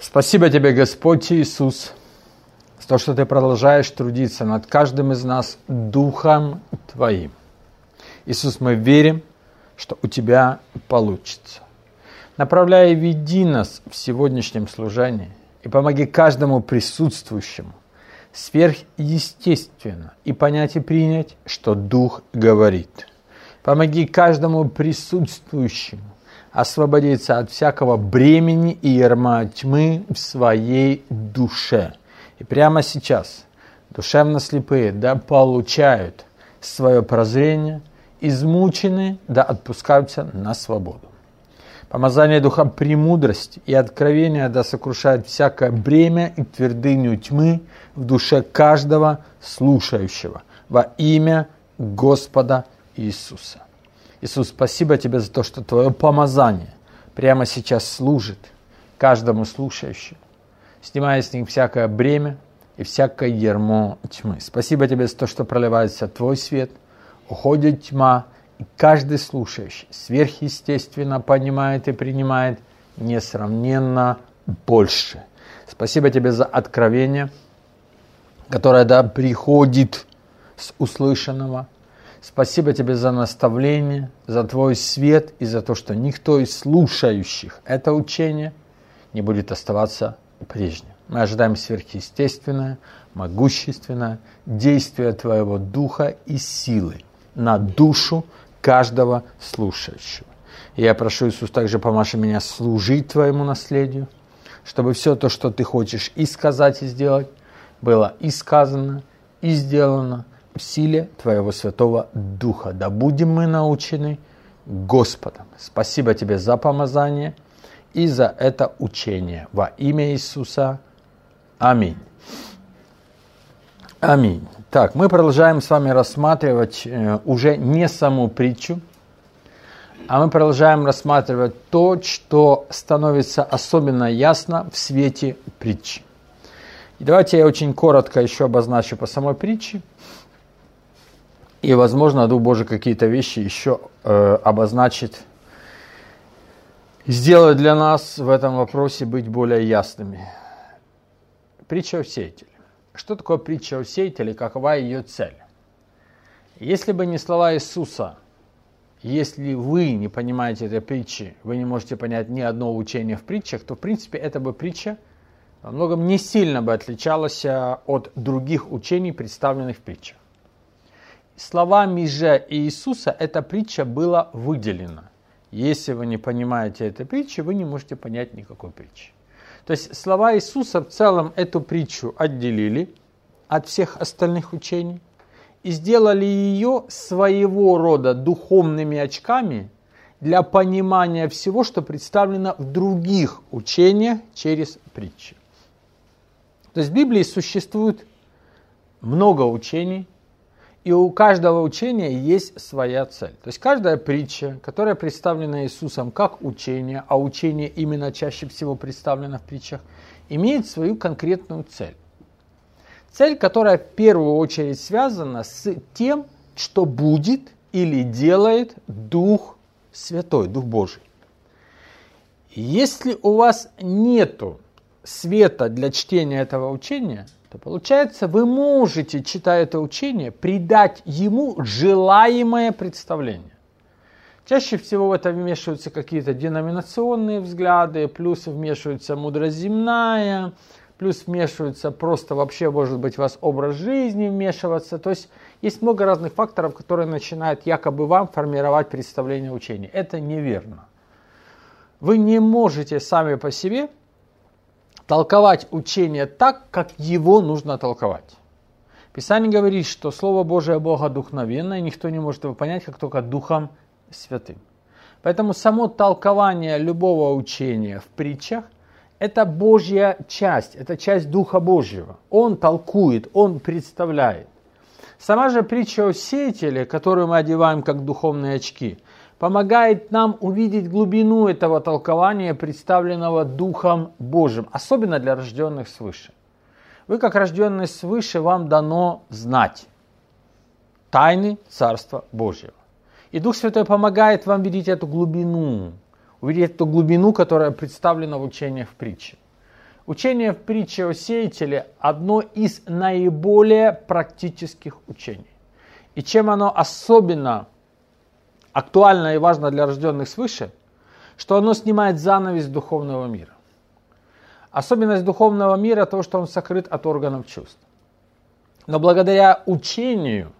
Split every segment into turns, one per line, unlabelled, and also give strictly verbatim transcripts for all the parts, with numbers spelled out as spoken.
Спасибо Тебе, Господь Иисус, за то, что Ты продолжаешь трудиться над каждым из нас Духом Твоим. Иисус, мы верим, что у Тебя получится. Направляй и веди нас в сегодняшнем служении и помоги каждому присутствующему сверхъестественно и понять и принять, что Дух говорит. Помоги каждому присутствующему освободиться от всякого бремени и ярма тьмы в своей душе. И прямо сейчас душевно слепые да получают свое прозрение, измученные да отпускаются на свободу. Помазание Духа премудрости и откровения да сокрушает всякое бремя и твердыню тьмы в душе каждого слушающего во имя Господа Иисуса. Иисус, спасибо Тебе за то, что Твое помазание прямо сейчас служит каждому слушающему, снимая с них всякое бремя и всякое ярмо тьмы. Спасибо Тебе за то, что проливается Твой свет, уходит тьма, и каждый слушающий сверхъестественно понимает и принимает несравненно больше. Спасибо Тебе за откровение, которое да, приходит с услышанного. Спасибо Тебе за наставление, за Твой свет и за то, что никто из слушающих это учение не будет оставаться прежним. Мы ожидаем сверхъестественное, могущественное действие Твоего Духа и силы на душу каждого слушающего. И я прошу, Иисус, также помаши меня служить Твоему наследию, чтобы все то, что Ты хочешь и сказать, и сделать, было и сказано, и сделано в силе Твоего Святого Духа. Да будем мы научены Господом. Спасибо Тебе за помазание и за это учение. Во имя Иисуса. Аминь. Аминь. Так, мы продолжаем с вами рассматривать э, уже не саму притчу, а мы продолжаем рассматривать то, что становится особенно ясно в свете притчи. И давайте я очень коротко еще обозначу по самой притче. И, возможно, Дух Божий какие-то вещи еще э, обозначит, сделает для нас в этом вопросе быть более ясными. Притча о сеятеле. Что такое притча о сеятеле, какова ее цель? Если бы не слова Иисуса, если вы не понимаете этой притчи, вы не можете понять ни одного учения в притчах, то, в принципе, эта бы притча во многом не сильно бы отличалась от других учений, представленных в притчах. Словами же Иисуса эта притча была выделена. Если вы не понимаете этой притчи, вы не можете понять никакой притчи. То есть слова Иисуса в целом эту притчу отделили от всех остальных учений и сделали ее своего рода духовными очками для понимания всего, что представлено в других учениях через притчи. То есть в Библии существует много учений, и у каждого учения есть своя цель. То есть каждая притча, которая представлена Иисусом как учение, а учение именно чаще всего представлено в притчах, имеет свою конкретную цель. Цель, которая в первую очередь связана с тем, что будет или делает Дух Святой, Дух Божий. Если у вас нету света для чтения этого учения, то получается, вы можете, читая это учение, придать ему желаемое представление. Чаще всего в это вмешиваются какие-то деноминационные взгляды, плюс вмешивается мудрость земная, плюс вмешивается просто вообще, может быть, у вас образ жизни вмешиваться. То есть есть много разных факторов, которые начинают якобы вам формировать представление учения. Это неверно. Вы не можете сами по себе толковать учение так, как его нужно толковать. Писание говорит, что Слово Божие богодухновенное, и никто не может его понять, как только Духом Святым. Поэтому само толкование любого учения в притчах – это Божья часть, это часть Духа Божьего. Он толкует, он представляет. Сама же притча о сеятеле, которую мы одеваем как духовные очки, помогает нам увидеть глубину этого толкования, представленного Духом Божьим, особенно для рожденных свыше. Вы, как рожденные свыше, вам дано знать тайны Царства Божьего. И Дух Святой помогает вам видеть эту глубину, увидеть эту глубину, которая представлена в учениях в притче. Учение в притче о сеятеле одно из наиболее практических учений. И чем оно особенно актуально и важно для рожденных свыше, что оно снимает занавес духовного мира. Особенность духовного мира то, что он сокрыт от органов чувств. Но благодаря учению,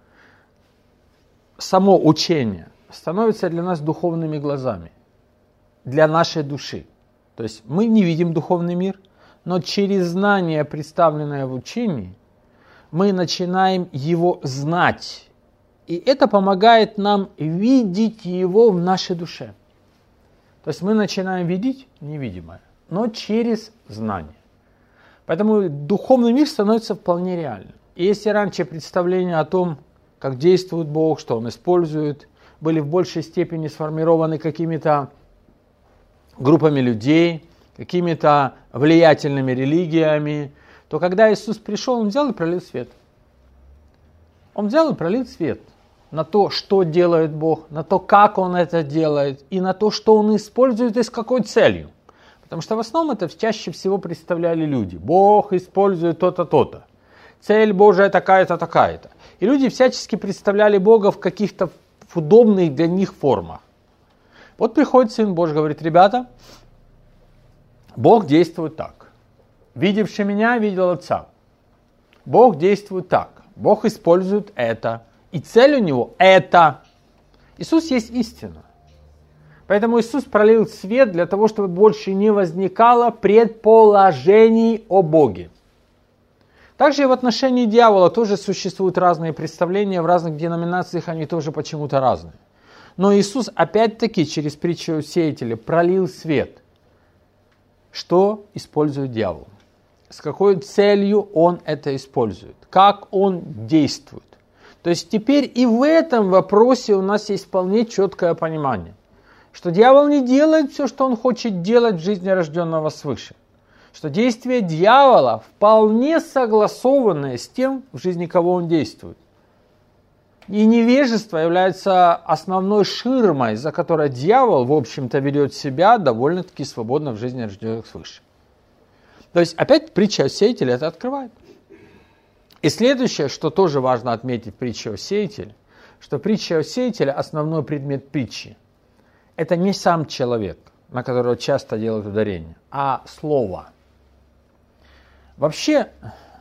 само учение становится для нас духовными глазами, для нашей души. То есть мы не видим духовный мир, но через знание, представленное в учении, мы начинаем его знать. И это помогает нам видеть его в нашей душе. То есть мы начинаем видеть невидимое, но через знание. Поэтому духовный мир становится вполне реальным. И если раньше представления о том, как действует Бог, что Он использует, были в большей степени сформированы какими-то группами людей, какими-то влиятельными религиями, то когда Иисус пришел, Он взял и пролил свет. Он взял и пролил свет на то, что делает Бог, на то, как Он это делает, и на то, что Он использует и с какой целью. Потому что в основном это чаще всего представляли люди. Бог использует то-то, то-то. Цель Божия такая-то, такая-то. И люди всячески представляли Бога в каких-то удобных для них формах. Вот приходит Сын Божий, говорит: ребята, Бог действует так. Видевший меня, видел Отца. Бог действует так. Бог использует это. И цель у него это. Иисус есть истина. Поэтому Иисус пролил свет для того, чтобы больше не возникало предположений о Боге. Также и в отношении дьявола тоже существуют разные представления, в разных деноминациях они тоже почему-то разные. Но Иисус опять-таки через притчу о сеятеле пролил свет. Что использует дьявол? С какой целью он это использует? Как он действует? То есть теперь и в этом вопросе у нас есть вполне четкое понимание, что дьявол не делает все, что он хочет делать в жизни рожденного свыше. Что действие дьявола вполне согласованное с тем, в жизни кого он действует. И невежество является основной ширмой, за которой дьявол, в общем-то, ведет себя довольно-таки свободно в жизни рожденных свыше. То есть, опять притча о сеятеле это открывает. И следующее, что тоже важно отметить в притче о сеятеле, что притча о сеятеле, основной предмет притчи, это не сам человек, на которого часто делают ударение, а слово. Вообще,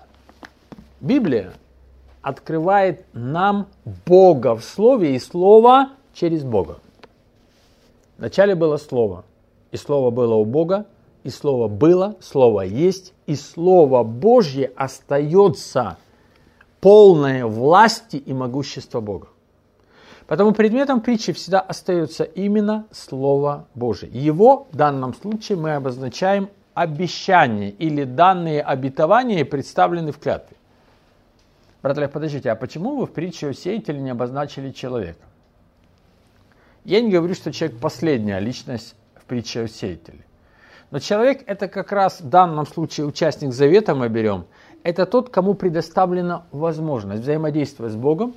Библия открывает нам Бога в Слове и Слово через Бога. Вначале было Слово, и Слово было у Бога, и Слово было, Слово есть, и Слово Божье остается полное власти и могущества Бога. Поэтому предметом притчи всегда остается именно Слово Божие. Его в данном случае мы обозначаем обещание или данные обетования представлены в клятве. Брат Олег, подождите, а почему вы в притче о сеятеле не обозначили человека? Я не говорю, что человек последняя личность в притче о сеятеле. Но человек это как раз в данном случае участник завета мы берем. Это тот, кому предоставлена возможность взаимодействовать с Богом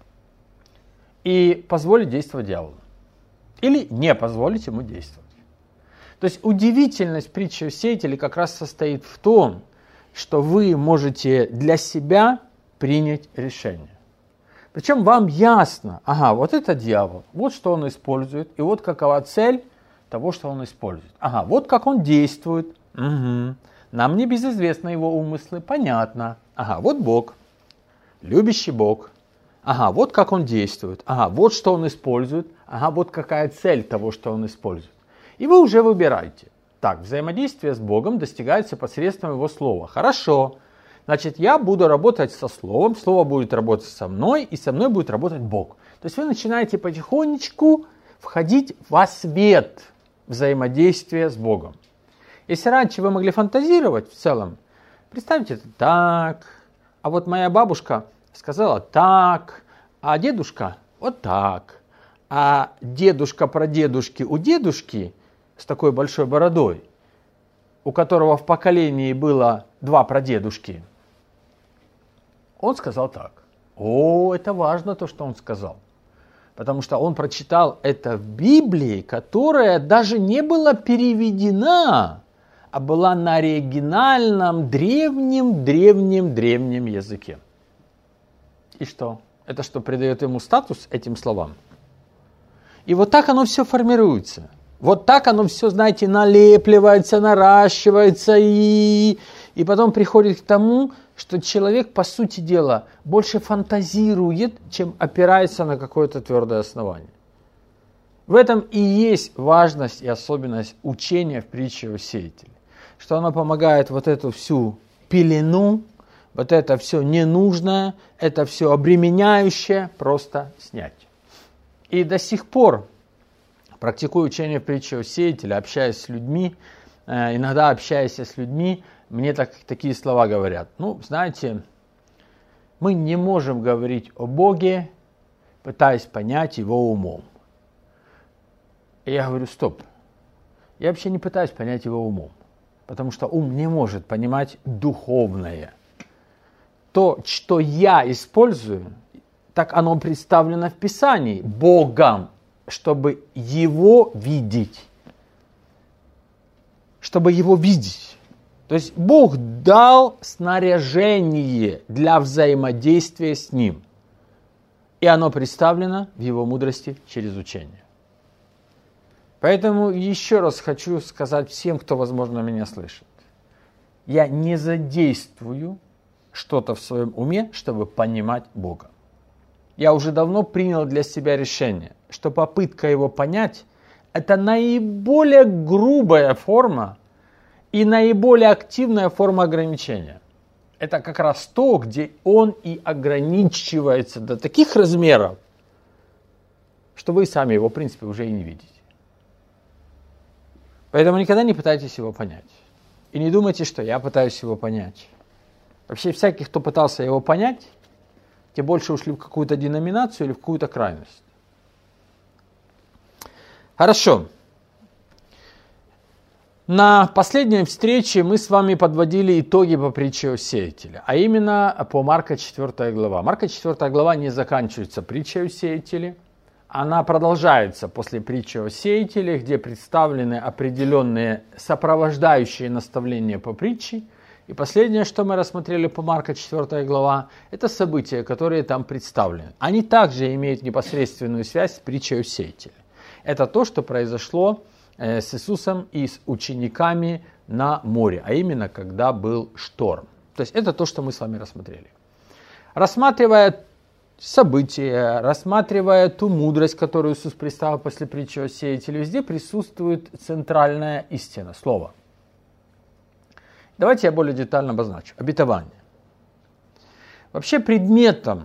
и позволить действовать дьяволу. Или не позволить ему действовать. То есть удивительность притчи о сеятеле как раз состоит в том, что вы можете для себя принять решение. Причем вам ясно, ага, вот это дьявол, вот что он использует, и вот какова цель того, что он использует. Ага, вот как он действует. Угу. Нам не безызвестны его умыслы, понятно. Ага, вот Бог, любящий Бог. Ага, вот как он действует. Ага, вот что он использует. Ага, вот какая цель того, что он использует. И вы уже выбираете. Так, взаимодействие с Богом достигается посредством Его Слова. Хорошо. Значит, я буду работать со Словом, Слово будет работать со мной, и со мной будет работать Бог. То есть вы начинаете потихонечку входить во свет взаимодействия с Богом. Если раньше вы могли фантазировать в целом, представьте это так, а вот моя бабушка сказала так, а дедушка вот так, а дедушка прадедушки у дедушки с такой большой бородой, у которого в поколении было два прадедушки, он сказал так. О, это важно то, что он сказал. Потому что он прочитал это в Библии, которая даже не была переведена, а была на оригинальном древнем-древнем-древнем языке. И что? Это что, придает ему статус этим словам? И вот так оно все формируется. Вот так оно все, знаете, налепливается, наращивается, и, и потом приходит к тому, что человек, по сути дела, больше фантазирует, чем опирается на какое-то твердое основание. В этом и есть важность и особенность учения в притче о сеятеле. Что оно помогает вот эту всю пелену, вот это все ненужное, это все обременяющее просто снять. И до сих пор, практикуя учение в притче о сеятеле, общаясь с людьми, иногда общаясь с людьми, мне так, такие слова говорят. Ну, знаете, мы не можем говорить о Боге, пытаясь понять Его умом. И я говорю, стоп, я вообще не пытаюсь понять Его умом, потому что ум не может понимать духовное. То, что я использую, так оно представлено в Писании Богом, чтобы Его видеть. Чтобы Его видеть. То есть Бог дал снаряжение для взаимодействия с Ним. И оно представлено в Его мудрости через учение. Поэтому еще раз хочу сказать всем, кто, возможно, меня слышит. Я не задействую что-то в своем уме, чтобы понимать Бога. Я уже давно принял для себя решение, что попытка Его понять – это наиболее грубая форма и наиболее активная форма ограничения. Это как раз то, где Он и ограничивается до таких размеров, что вы сами Его, в принципе, уже и не видите. Поэтому никогда не пытайтесь Его понять. И не думайте, что я пытаюсь Его понять. Вообще, всякий, кто пытался Его понять, те больше ушли в какую-то деноминацию или в какую-то крайность. Хорошо. На последней встрече мы с вами подводили итоги по притче о сеятеле, а именно по Марка четвёртая глава. Марка четвёртая глава не заканчивается притчей о сеятеле, она продолжается после притчи о сеятеле, где представлены определенные сопровождающие наставления по притче. И последнее, что мы рассмотрели по Марка четвёртая глава, это события, которые там представлены. Они также имеют непосредственную связь с притчей о сеятеле. Это то, что произошло с Иисусом и с учениками на море, а именно, когда был шторм. То есть это то, что мы с вами рассмотрели. Рассматривая события, рассматривая ту мудрость, которую Иисус представил после притчи о сеятеле, везде присутствует центральная истина, слово. Давайте я более детально обозначу. Обетование. Вообще предметом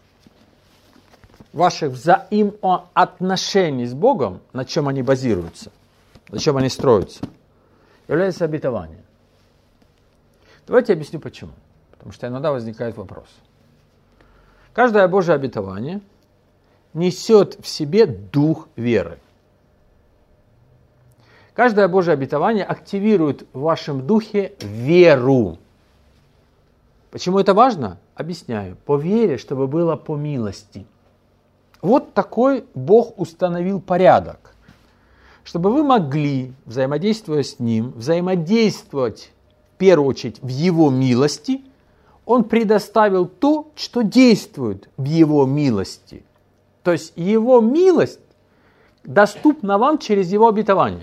ваших взаимоотношений с Богом, на чем они базируются, на чем они строятся, является обетование. Давайте я объясню почему. Потому что иногда возникает вопрос. Каждое Божье обетование несет в себе дух веры. Каждое Божье обетование активирует в вашем духе веру. Почему это важно? Объясняю. По вере, чтобы было по милости. Вот такой Бог установил порядок. Чтобы вы могли, взаимодействуя с Ним, взаимодействовать в первую очередь в Его милости, Он предоставил то, что действует в Его милости. То есть Его милость доступна вам через Его обетование.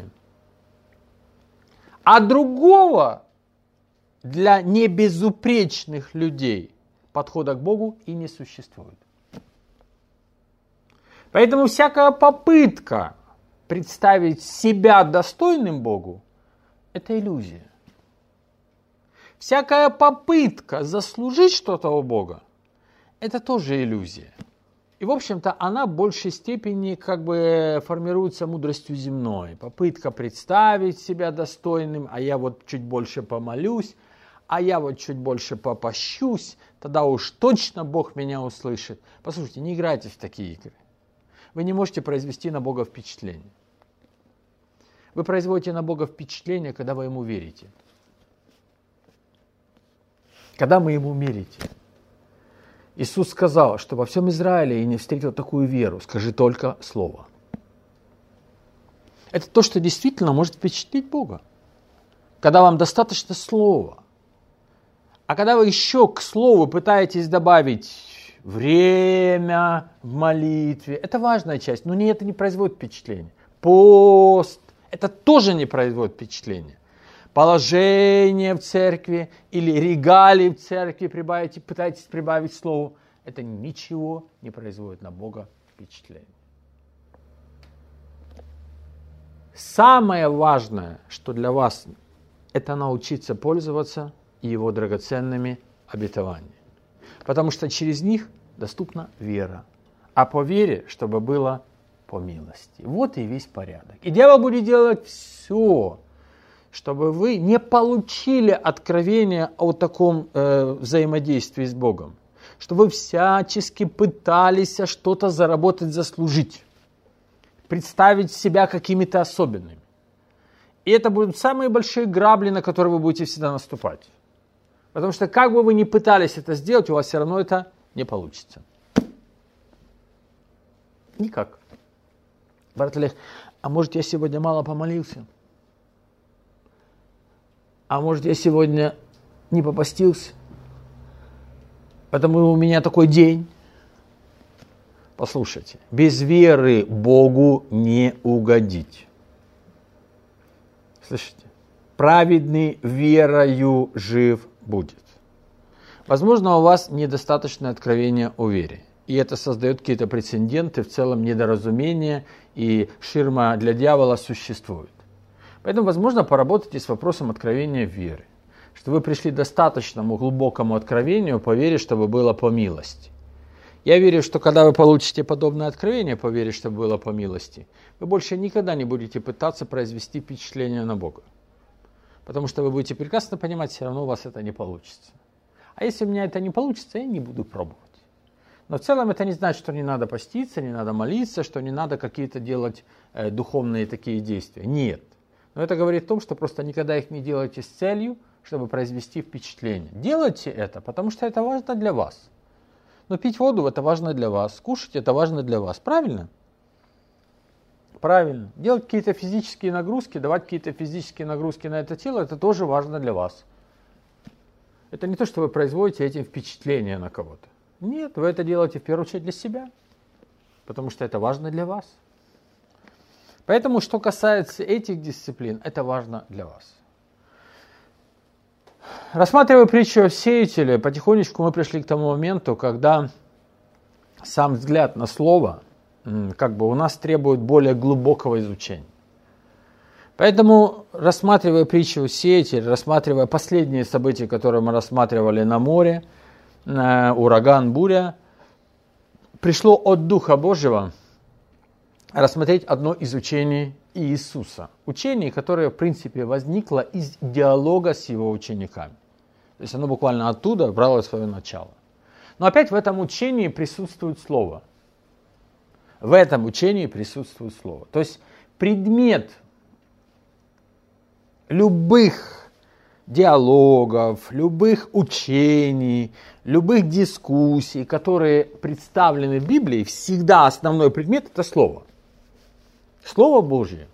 А другого для небезупречных людей подхода к Богу и не существует. Поэтому всякая попытка представить себя достойным Богу – это иллюзия. Всякая попытка заслужить что-то у Бога – это тоже иллюзия. И, в общем-то, она в большей степени как бы формируется мудростью земной. Попытка представить себя достойным, а я вот чуть больше помолюсь, а я вот чуть больше попощусь, тогда уж точно Бог меня услышит. Послушайте, не играйте в такие игры. Вы не можете произвести на Бога впечатление. Вы производите на Бога впечатление, когда вы Ему верите. Когда мы Ему верите. Иисус сказал, что во всем Израиле я не встретил такую веру. Скажи только слово. Это то, что действительно может впечатлить Бога. когда вам достаточно слова. А когда вы еще к слову пытаетесь добавить время в молитве, это важная часть, но не, это не производит впечатления. Пост, это тоже не производит впечатления. Положение в церкви или регалии в церкви прибавите, пытаетесь прибавить слову, это ничего не производит на Бога впечатления. Самое важное, что для вас, это научиться пользоваться Его драгоценными обетованиями. Потому что через них доступна вера. А по вере, чтобы было по милости. Вот и весь порядок. И дьявол будет делать все, чтобы вы не получили откровение о таком э, взаимодействии с Богом. Чтобы вы всячески пытались что-то заработать, заслужить. Представить себя какими-то особенными. И это будут самые большие грабли, на которые вы будете всегда наступать. Потому что как бы вы ни пытались это сделать, у вас все равно это не получится. Никак. Брат Олег, а может я сегодня мало помолился? А может я сегодня не попостился? Потому у меня такой день. Послушайте, без веры Богу не угодить. Слышите? Праведный верою жив будет. Возможно, у вас недостаточное откровение о вере. И это создает какие-то прецеденты, в целом недоразумения, и ширма для дьявола существует. Поэтому, возможно, поработайте с вопросом откровения веры. Что вы пришли к достаточному глубокому откровению по вере, чтобы было по милости. Я верю, что когда вы получите подобное откровение по вере, чтобы было по милости, вы больше никогда не будете пытаться произвести впечатление на Бога. Потому что вы будете прекрасно понимать, все равно у вас это не получится. А если у меня это не получится, я не буду пробовать. Но в целом это не значит, что не надо поститься, не надо молиться, что не надо какие-то делать э, духовные такие действия. Нет. Но это говорит о том, что просто никогда их не делайте с целью, чтобы произвести впечатление. Делайте это, потому что это важно для вас. Но пить воду это важно для вас, кушать это важно для вас. Правильно? Правильно. Делать какие-то физические нагрузки, давать какие-то физические нагрузки на это тело, это тоже важно для вас. Это не то, что вы производите этим впечатление на кого-то. Нет, вы это делаете в первую очередь для себя, потому что это важно для вас. Поэтому, что касается этих дисциплин, это важно для вас. Рассматривая притчу о сеятеле, потихонечку мы пришли к тому моменту, когда сам взгляд на слово как бы у нас требует более глубокого изучения. Поэтому, рассматривая притчу о сеятеле, рассматривая последние события, которые мы рассматривали на море, ураган, буря, пришло от Духа Божьего рассмотреть одно из учений Иисуса. Учение, которое, в принципе, возникло из диалога с его учениками. То есть оно буквально оттуда брало свое начало. Но опять в этом учении присутствует слово. В этом учении присутствует слово. То есть предмет любых диалогов, любых учений, любых дискуссий, которые представлены в Библии, всегда основной предмет – это слово. Слово Божье.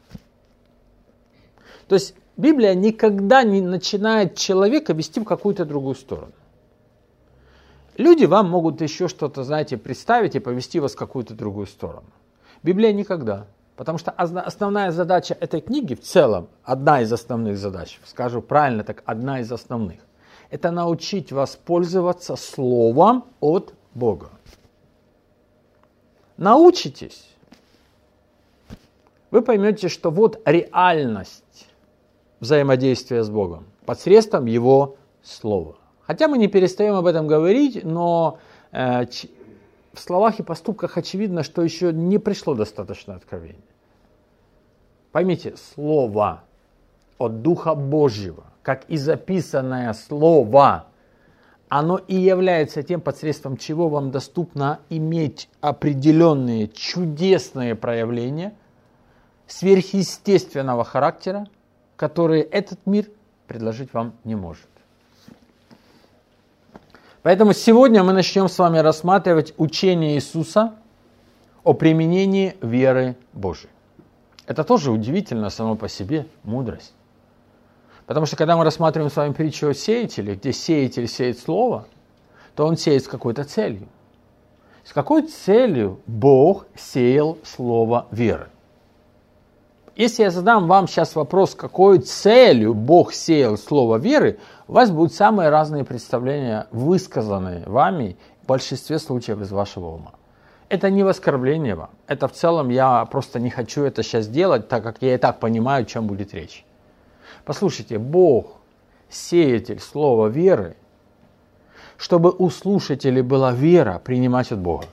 То есть Библия никогда не начинает человека вести в какую-то другую сторону. Люди вам могут еще что-то, знаете, представить и повести вас в какую-то другую сторону. Библия никогда. Потому что основная задача этой книги в целом, одна из основных задач, скажу правильно так, одна из основных, это научить вас пользоваться словом от Бога. Научитесь, вы поймете, что вот реальность взаимодействия с Богом посредством Его Слова. Хотя мы не перестаем об этом говорить, но э, ч, в словах и поступках очевидно, что еще не пришло достаточно откровения. Поймите, Слово от Духа Божьего, как и записанное Слово, оно и является тем, посредством чего вам доступно иметь определенные чудесные проявления сверхъестественного характера, которые этот мир предложить вам не может. Поэтому сегодня мы начнем с вами рассматривать учение Иисуса о применении веры Божией. Это тоже удивительно само по себе мудрость. Потому что когда мы рассматриваем с вами притчу о сеятеле, где сеятель сеет слово, то он сеет с какой-то целью. С какой целью Бог сеял слово веры? Если я задам вам сейчас вопрос, с какой целью Бог сеял слово веры, у вас будут самые разные представления, высказанные вами в большинстве случаев из вашего ума. Это не в оскорбление вам. Это в целом я просто не хочу это сейчас делать, так как я и так понимаю, о чем будет речь. Послушайте, Бог, сеятель слова веры, чтобы у слушателей была вера принимать от Бога.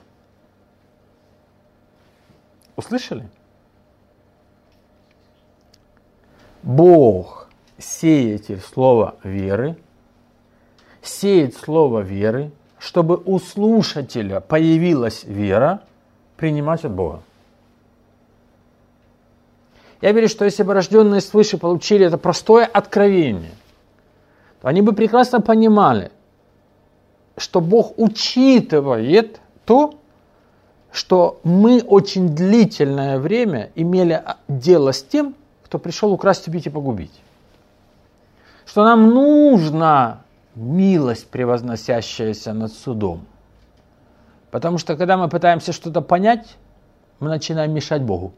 Услышали? Бог, сеятель слова веры, сеет слово веры, чтобы у слушателя появилась вера принимать от Бога. Я верю, что если бы рожденные свыше получили это простое откровение, то они бы прекрасно понимали, что Бог учитывает то, что мы очень длительное время имели дело с тем, кто пришел украсть, убить и погубить. Что нам нужна милость, превозносящаяся над судом. Потому что когда мы пытаемся что-то понять, мы начинаем мешать Богу.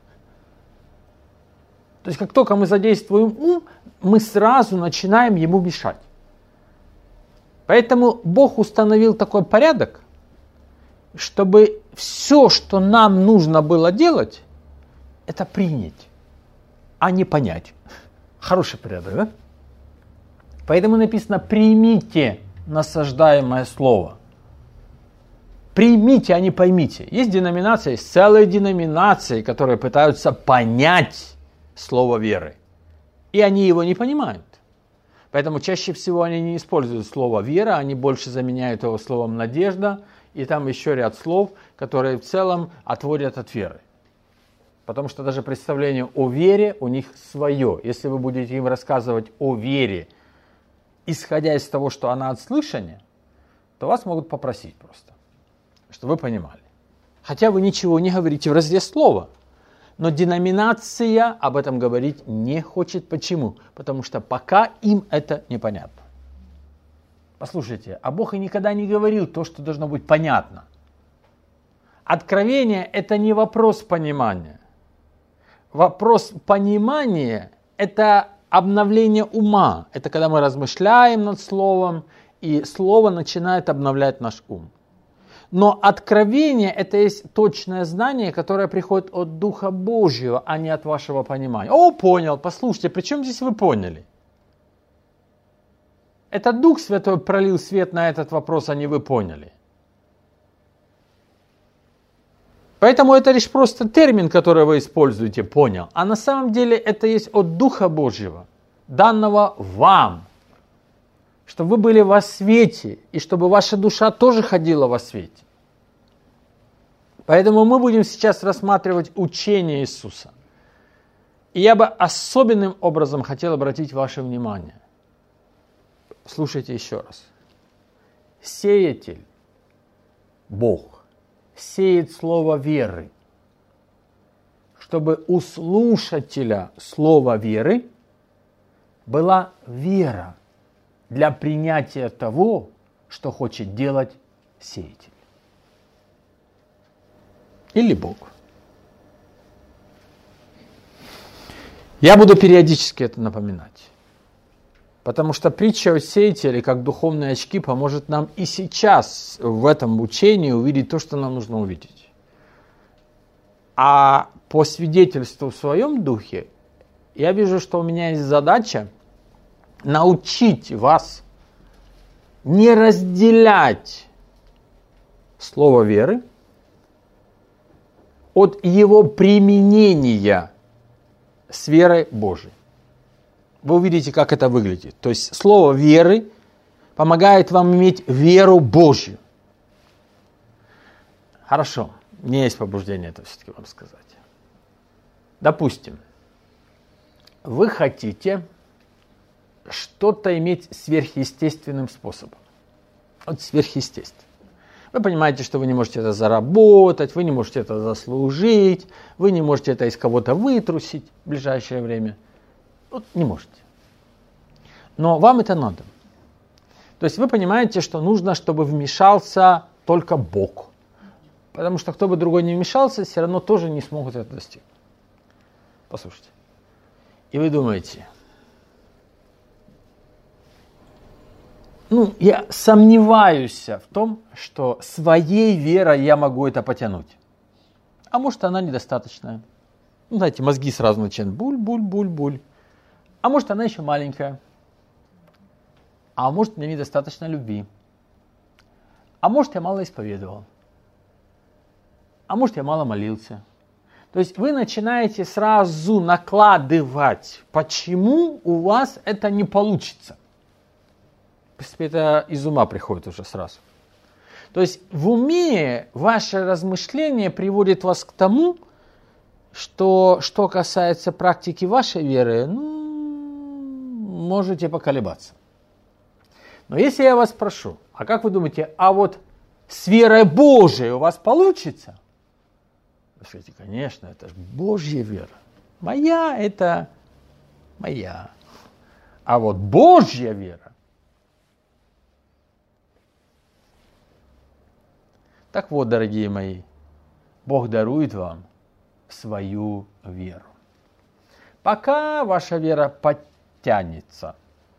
То есть как только мы задействуем ум, мы сразу начинаем ему мешать. Поэтому Бог установил такой порядок, чтобы все, что нам нужно было делать, это принять, а не понять. Хороший порядок, да? Поэтому написано: примите насаждаемое слово. Примите, а не поймите. Есть деноминации, есть целые деноминации, которые пытаются понять слово веры. И они его не понимают. Поэтому чаще всего они не используют слово вера, они больше заменяют его словом надежда. И там еще ряд слов, которые в целом отводят от веры. Потому что даже представление о вере у них свое. Если вы будете им рассказывать о вере, исходя из того, что она от слышания, то вас могут попросить просто, чтобы вы понимали. Хотя вы ничего не говорите в разрезе слова. Но деноминация об этом говорить не хочет. Почему? Потому что пока им это непонятно. Послушайте, а Бог и никогда не говорил то, что должно быть понятно. Откровение – это не вопрос понимания. Вопрос понимания – это обновление ума. Это когда мы размышляем над словом, и слово начинает обновлять наш ум. Но откровение – это есть точное знание, которое приходит от Духа Божьего, а не от вашего понимания. О, понял, послушайте, при чем здесь вы поняли? Это Дух Святой пролил свет на этот вопрос, а не вы поняли. Поэтому это лишь просто термин, который вы используете, понял. А на самом деле это есть от Духа Божьего, данного вам. Чтобы вы были во свете, и чтобы ваша душа тоже ходила во свете. Поэтому мы будем сейчас рассматривать учение Иисуса. И я бы особенным образом хотел обратить ваше внимание. Слушайте еще раз. Сеятель, Бог, сеет слово веры, чтобы у слушателя слова веры была вера для принятия того, что хочет делать сеятель. Или Бог. Я буду периодически это напоминать. Потому что притча о сеятеле, как духовные очки, поможет нам и сейчас в этом учении увидеть то, что нам нужно увидеть. А по свидетельству в своем духе, я вижу, что у меня есть задача научить вас не разделять слово веры от его применения с верой Божией. Вы увидите, как это выглядит. То есть слово веры помогает вам иметь веру Божью. Хорошо, у меня есть побуждение это все-таки вам сказать. Допустим, вы хотите что-то иметь сверхъестественным способом. Вот сверхъестественно. Вы понимаете, что вы не можете это заработать, вы не можете это заслужить, вы не можете это из кого-то вытрусить в ближайшее время. Вот не можете. Но вам это надо. То есть вы понимаете, что нужно, чтобы вмешался только Бог. Потому что кто бы другой не вмешался, все равно тоже не смогут это достичь. Послушайте. И вы думаете, ну, я сомневаюсь в том, что своей верой я могу это потянуть. А может, она недостаточная. Ну, знаете, мозги сразу начинают буль-буль-буль-буль. А может, она еще маленькая. А может, мне недостаточно любви. А может, я мало исповедовал. А может, я мало молился. То есть вы начинаете сразу накладывать, почему у вас это не получится. В принципе, это из ума приходит уже сразу. То есть в уме ваше размышление приводит вас к тому, что, что касается практики вашей веры, ну, можете поколебаться. Но если я вас спрошу, а как вы думаете, а вот с верой Божией у вас получится? Вы скажете, конечно, это же Божья вера. Моя – это моя. А вот Божья вера. Так вот, дорогие мои, Бог дарует вам свою веру. Пока ваша вера подтянется.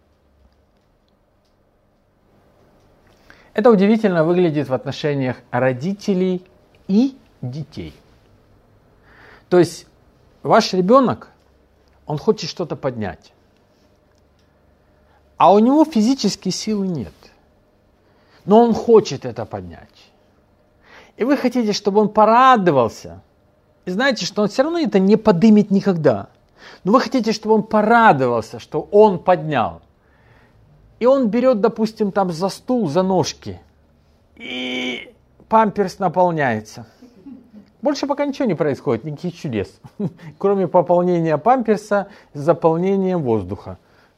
Это удивительно выглядит в отношениях родителей и детей. То есть ваш ребенок, он хочет что-то поднять, а у него физической силы нет, но он хочет это поднять. И вы хотите, чтобы он порадовался, и знаете, что он все равно это не подымет никогда, но вы хотите, чтобы он порадовался, что он поднял. И он берет, допустим, там за стул, за ножки, и памперс наполняется. Больше пока ничего не происходит, никаких чудес, кроме пополнения памперса с заполнением воздуха.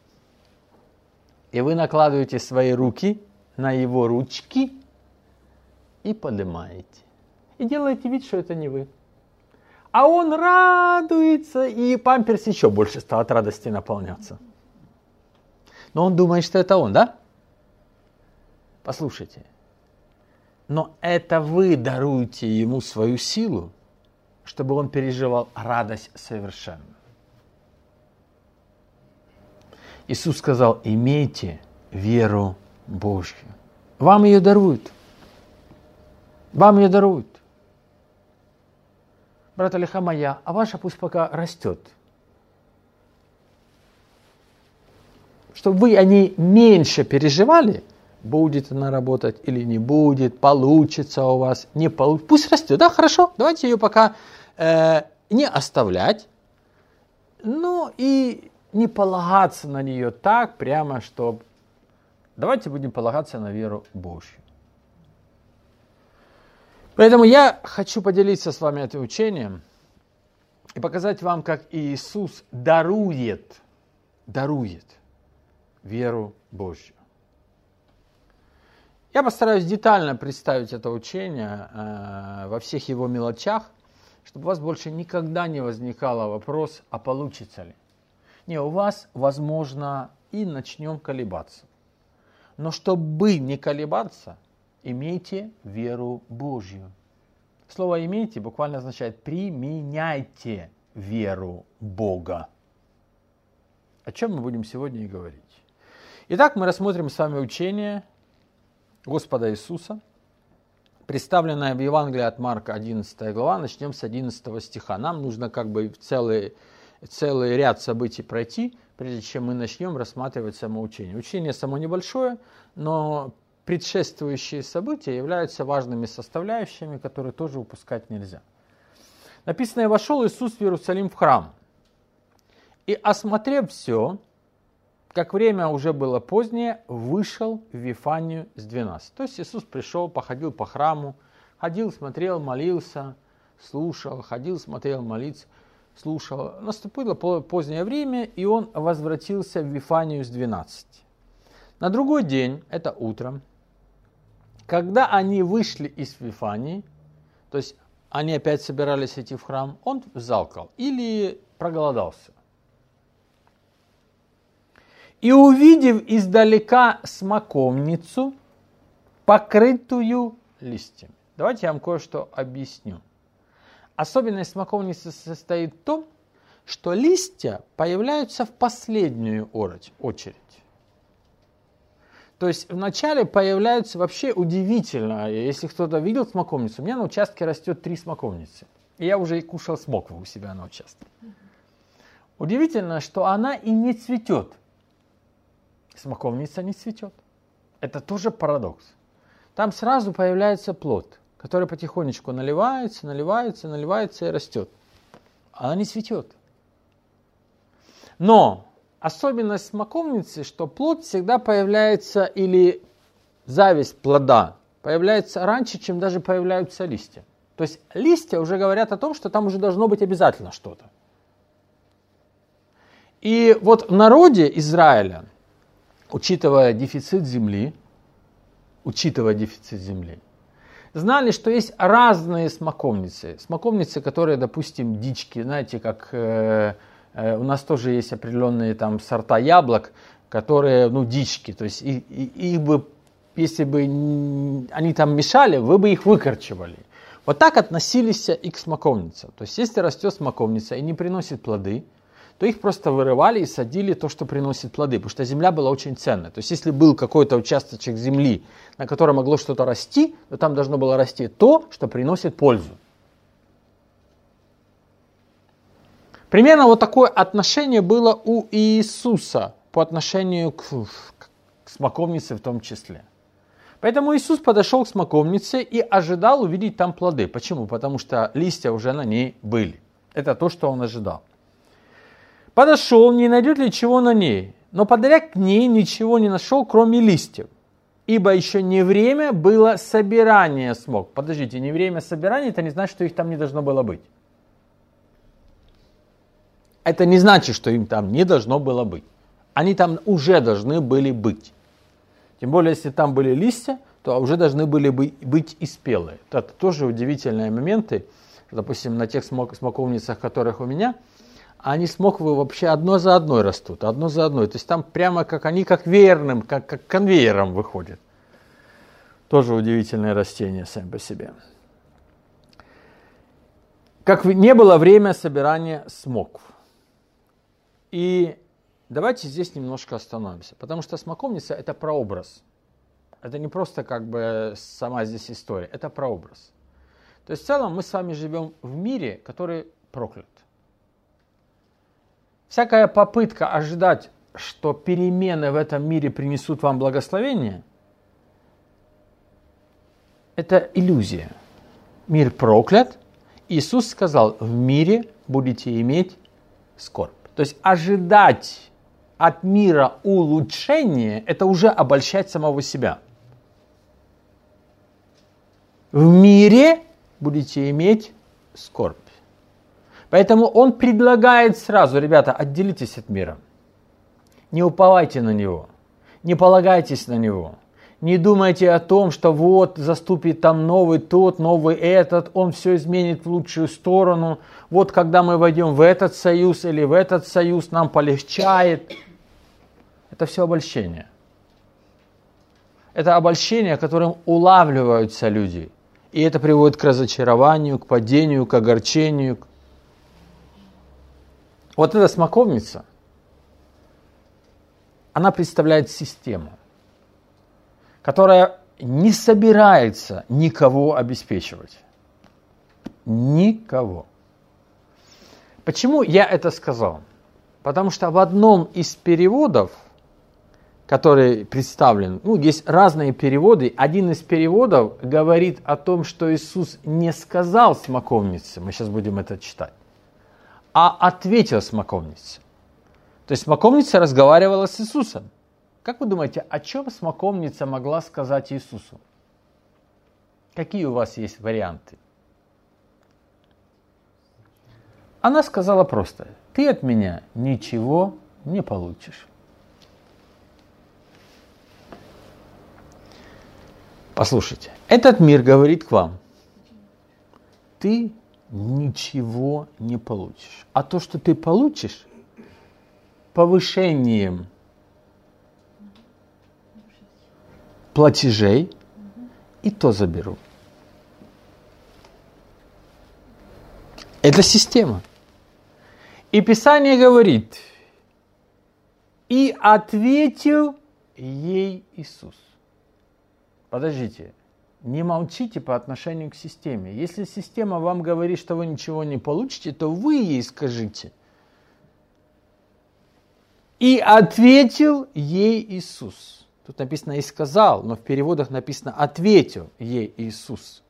И вы накладываете свои руки на его ручки и поднимаете. И делаете вид, что это не вы. А он радуется, и памперс еще больше стал от радости наполняться. Но он думает, что это он, да? Послушайте. Но это вы даруете ему свою силу, чтобы он переживал радость совершенно. Иисус сказал, имейте веру Божью. Вам ее даруют. Вам ее даруют. Брат Алиха моя, а ваша пусть пока растет. Чтобы вы о ней меньше переживали, будет она работать или не будет, получится у вас, не получится. Пусть растет, да, хорошо, давайте ее пока э, не оставлять, ну и не полагаться на нее так прямо, чтобы... Давайте будем полагаться на веру Божью. Поэтому я хочу поделиться с вами этим учением и показать вам, как Иисус дарует, дарует веру Божью. Я постараюсь детально представить это учение э, во всех его мелочах, чтобы у вас больше никогда не возникало вопрос, а получится ли. Не, у вас, возможно, и начнем колебаться. Но чтобы не колебаться, имейте веру Божью. Слово «имейте» буквально означает «применяйте веру Бога». О чем мы будем сегодня и говорить. Итак, мы рассмотрим с вами учение Господа Иисуса, представленное в Евангелии от Марка, одиннадцатая глава. Начнем с одиннадцатого стиха. Нам нужно как бы целый, целый ряд событий пройти, прежде чем мы начнем рассматривать само учение. Учение само небольшое, но предшествующие события являются важными составляющими, которые тоже упускать нельзя. Написано, и вошел Иисус в Иерусалим в храм, и, осмотрев все, как время уже было позднее, вышел в Вифанию с двенадцати. То есть Иисус пришел, походил по храму, ходил, смотрел, молился, слушал, ходил, смотрел, молился, слушал. Наступило позднее время, и он возвратился в Вифанию с двенадцати. На другой день, это утром, когда они вышли из Вифании, то есть они опять собирались идти в храм, он завтракал или проголодался. И увидев издалека смоковницу, покрытую листьями. Давайте я вам кое-что объясню. Особенность смоковницы состоит в том, что листья появляются в последнюю очередь. То есть вначале появляются вообще удивительно. Если кто-то видел смоковницу, у меня на участке растет три смоковницы. И я уже и кушал смокву у себя на участке. Удивительно, что она и не цветет. Смоковница не цветет. Это тоже парадокс. Там сразу появляется плод, который потихонечку наливается, наливается, наливается и растет. Она не цветет. Но особенность смоковницы, что плод всегда появляется, или зависть плода появляется раньше, чем даже появляются листья. То есть листья уже говорят о том, что там уже должно быть обязательно что-то. И вот в народе Израиля, учитывая дефицит земли, учитывая дефицит земли, знали, что есть разные смоковницы. Смоковницы, которые, допустим, дички, знаете, как... Э, У нас тоже есть определенные там сорта яблок, которые, ну, дички. То есть их, их бы, если бы они там мешали, вы бы их выкорчевали. Вот так относились и к смоковницам. То есть если растет смоковница и не приносит плоды, то их просто вырывали и садили то, что приносит плоды. Потому что земля была очень ценная. То есть если был какой-то участочек земли, на котором могло что-то расти, то там должно было расти то, что приносит пользу. Примерно вот такое отношение было у Иисуса по отношению к, к смоковнице в том числе. Поэтому Иисус подошел к смоковнице и ожидал увидеть там плоды. Почему? Потому что листья уже на ней были. Это то, что он ожидал. Подошел, не найдет ли чего на ней, но подойдя к ней ничего не нашел, кроме листьев. Ибо еще не время было собирания смок. Подождите, не время собирания, это не значит, что их там не должно было быть. Это не значит, что им там не должно было быть. Они там уже должны были быть. Тем более, если там были листья, то уже должны были быть и спелые. Это тоже удивительные моменты. Допустим, на тех смоковницах, которых у меня, они смоквы вообще одно за одной растут, одно за одной. То есть там прямо как они как веерным, как, как конвейером выходят. Тоже удивительное растение сами по себе. Как не было время собирания смокв. И давайте здесь немножко остановимся, потому что смоковница – это прообраз. Это не просто как бы сама здесь история, это прообраз. То есть в целом мы с вами живем в мире, который проклят. Всякая попытка ожидать, что перемены в этом мире принесут вам благословение, это иллюзия. Мир проклят. Иисус сказал, в мире будете иметь скорбь. То есть ожидать от мира улучшения, это уже обольщать самого себя. В мире будете иметь скорбь. Поэтому он предлагает сразу, ребята, отделитесь от мира. Не уповайте на него, не полагайтесь на него. Не думайте о том, что вот заступит там новый тот, новый этот, он все изменит в лучшую сторону. Вот когда мы войдем в этот союз или в этот союз, нам полегчает. Это все обольщение. Это обольщение, которым улавливаются люди. И это приводит к разочарованию, к падению, к огорчению. Вот эта смоковница, она представляет систему, которая не собирается никого обеспечивать. Никого. Почему я это сказал? Потому что в одном из переводов, который представлен, ну, есть разные переводы, один из переводов говорит о том, что Иисус не сказал смоковнице, мы сейчас будем это читать, а ответил смоковнице. То есть смоковница разговаривала с Иисусом. Как вы думаете, о чем смоковница могла сказать Иисусу? Какие у вас есть варианты? Она сказала просто, ты от меня ничего не получишь. Послушайте, этот мир говорит к вам, ты ничего не получишь. А то, что ты получишь, повышением платежей, и то заберу. Это система. И Писание говорит, и ответил ей Иисус. Подождите, не молчите по отношению к системе. Если система вам говорит, что вы ничего не получите, то вы ей скажите. И ответил ей Иисус. Тут написано «и сказал», но в переводах написано «ответил ей Иисус».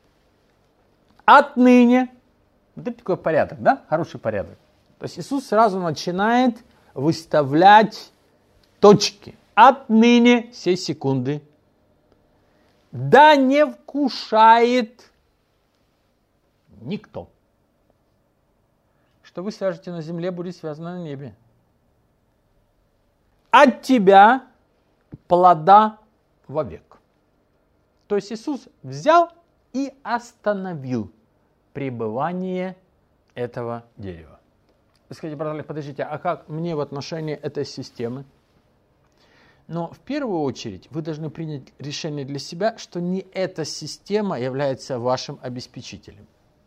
Отныне, вот это такой порядок, да? Хороший порядок. То есть Иисус сразу начинает выставлять точки. Отныне, сей секунды, да не вкушает никто. Что вы свяжете на земле, будет связано на небе. От тебя плода вовек. То есть Иисус взял и остановил пребывание этого дерева. Вы скажете, брат Олег, подождите, а как мне в отношении этой системы? Но в первую очередь вы должны принять решение для себя, что не эта система является вашим обеспечителем.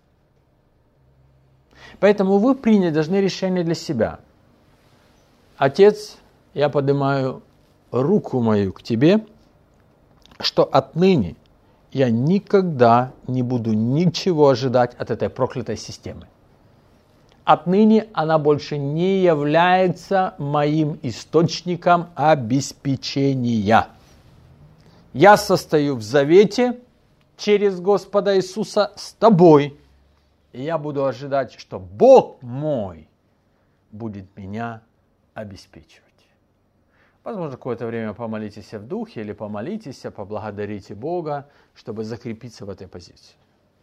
Поэтому вы принять должны решение для себя. Отец, я поднимаю руку мою к тебе, что отныне я никогда не буду ничего ожидать от этой проклятой системы. Отныне она больше не является моим источником обеспечения. Я состою в завете через Господа Иисуса с тобой, и я буду ожидать, что Бог мой будет меня обеспечивать. Возможно, какое-то время помолитесь в духе или помолитесь, поблагодарите Бога, чтобы закрепиться в этой позиции.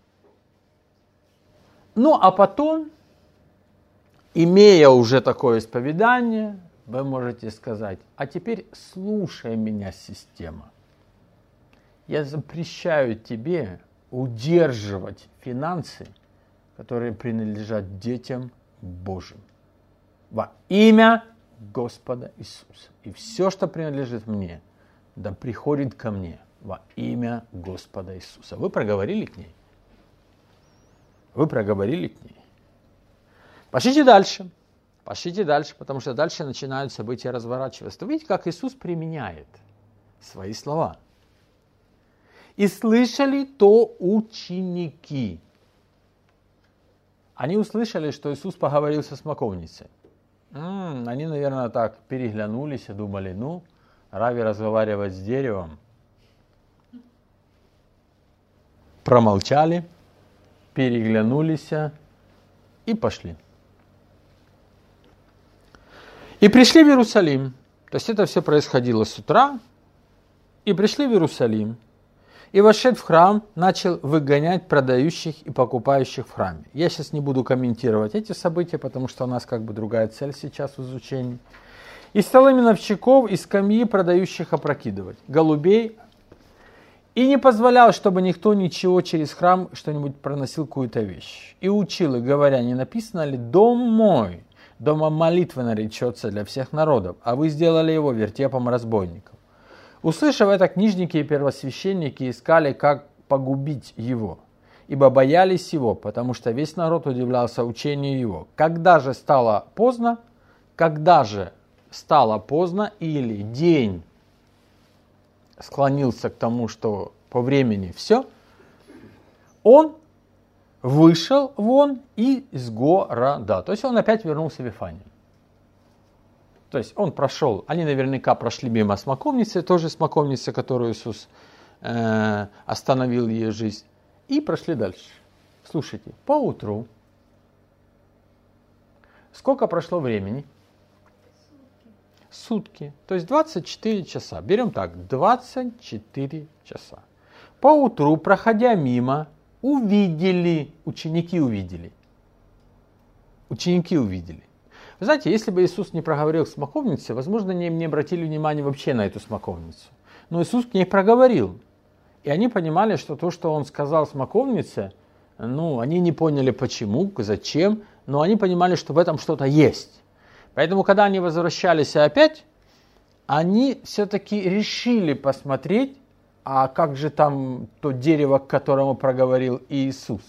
Ну, а потом, имея уже такое исповедание, вы можете сказать, а теперь слушай меня, система. Я запрещаю тебе удерживать финансы, которые принадлежат детям Божьим. Во имя Господа Иисуса. И все, что принадлежит мне, да приходит ко мне во имя Господа Иисуса. Вы проговорили к ней? Вы проговорили к ней? Пошлите дальше. Пошлите дальше, потому что дальше начинают события разворачиваться. Вы видите, как Иисус применяет свои слова. И слышали то ученики. Они услышали, что Иисус поговорил со смоковницей. М-м, они, наверное, так переглянулись и думали, ну, Рави разговаривать с деревом. Промолчали, переглянулись и пошли. И пришли в Иерусалим. То есть это все происходило с утра. И пришли в Иерусалим. И, вошед в храм, начал выгонять продающих и покупающих в храме. Я сейчас не буду комментировать эти события, потому что у нас как бы другая цель сейчас в изучении. И стал именно новщиков и скамьи продающих опрокидывать, голубей. И не позволял, чтобы никто ничего через храм что-нибудь проносил, какую-то вещь. И учил их, говоря, не написано ли «Дом мой, домом молитвы наречется для всех народов, а вы сделали его вертепом разбойников». Услышав это, книжники и первосвященники искали, как погубить его, ибо боялись его, потому что весь народ удивлялся учению его. Когда же стало поздно, когда же стало поздно, или день склонился к тому, что по времени все, он вышел вон из города. То есть он опять вернулся в Вифанию. То есть он прошел, они наверняка прошли мимо смоковницы, тоже смоковницы, которую Иисус э, остановил ее жизнь, и прошли дальше. Слушайте, поутру, сколько прошло времени? Сутки. То есть двадцать четыре часа. Берем так, двадцать четыре часа. Поутру, проходя мимо, увидели, ученики увидели. Ученики увидели. Вы знаете, если бы Иисус не проговорил к смоковнице, возможно, они не обратили внимания вообще на эту смоковницу. Но Иисус к ней проговорил. И они понимали, что то, что Он сказал смоковнице, ну, они не поняли почему, зачем, но они понимали, что в этом что-то есть. Поэтому, когда они возвращались опять, они все-таки решили посмотреть, а как же там то дерево, к которому проговорил Иисус.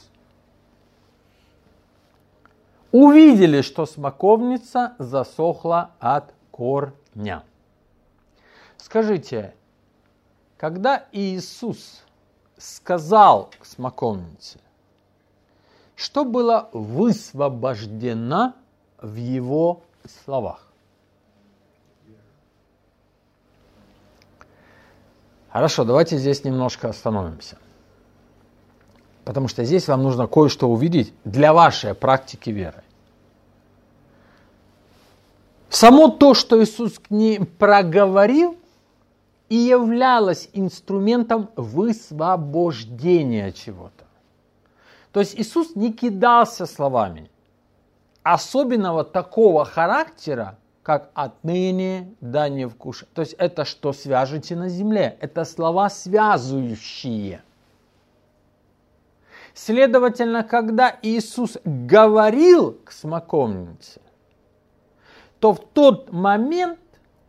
Увидели, что смоковница засохла от корня. Скажите, когда Иисус сказал к смоковнице, что было высвобождено в его словах? Хорошо, давайте здесь немножко остановимся. Потому что здесь вам нужно кое-что увидеть для вашей практики веры. Само то, что Иисус к ней проговорил, и являлось инструментом высвобождения чего-то. То есть Иисус не кидался словами особенного такого характера, как «отныне да не вкушай». То есть это что свяжете на земле. Это слова связующие. Следовательно, когда Иисус говорил к смоковнице, то в тот момент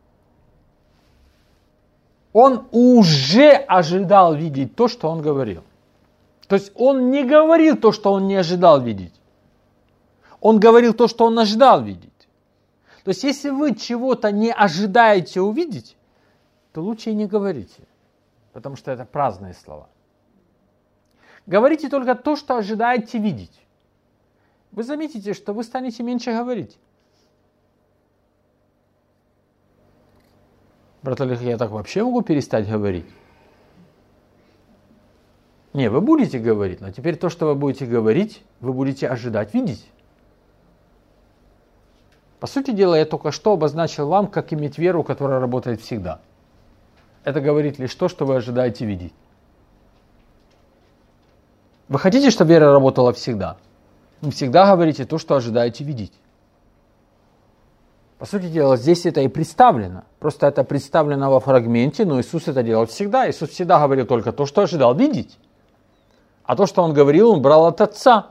он уже ожидал видеть то, что он говорил. То есть он не говорил то, что он не ожидал видеть. Он говорил то, что он ожидал видеть. То есть если вы чего-то не ожидаете увидеть, то лучше и не говорите, потому что это праздные слова. Говорите только то, что ожидаете видеть. Вы заметите, что вы станете меньше говорить. Брат Олег, я так вообще могу перестать говорить? Не, вы будете говорить, но теперь то, что вы будете говорить, вы будете ожидать видеть. По сути дела, я только что обозначил вам, как иметь веру, которая работает всегда. Это говорит лишь то, что вы ожидаете видеть. Вы хотите, чтобы вера работала всегда? Вы всегда говорите то, что ожидаете видеть. По сути дела, здесь это и представлено. Просто это представлено во фрагменте, но Иисус это делал всегда. Иисус всегда говорил только то, что ожидал видеть. А то, что Он говорил, Он брал от Отца.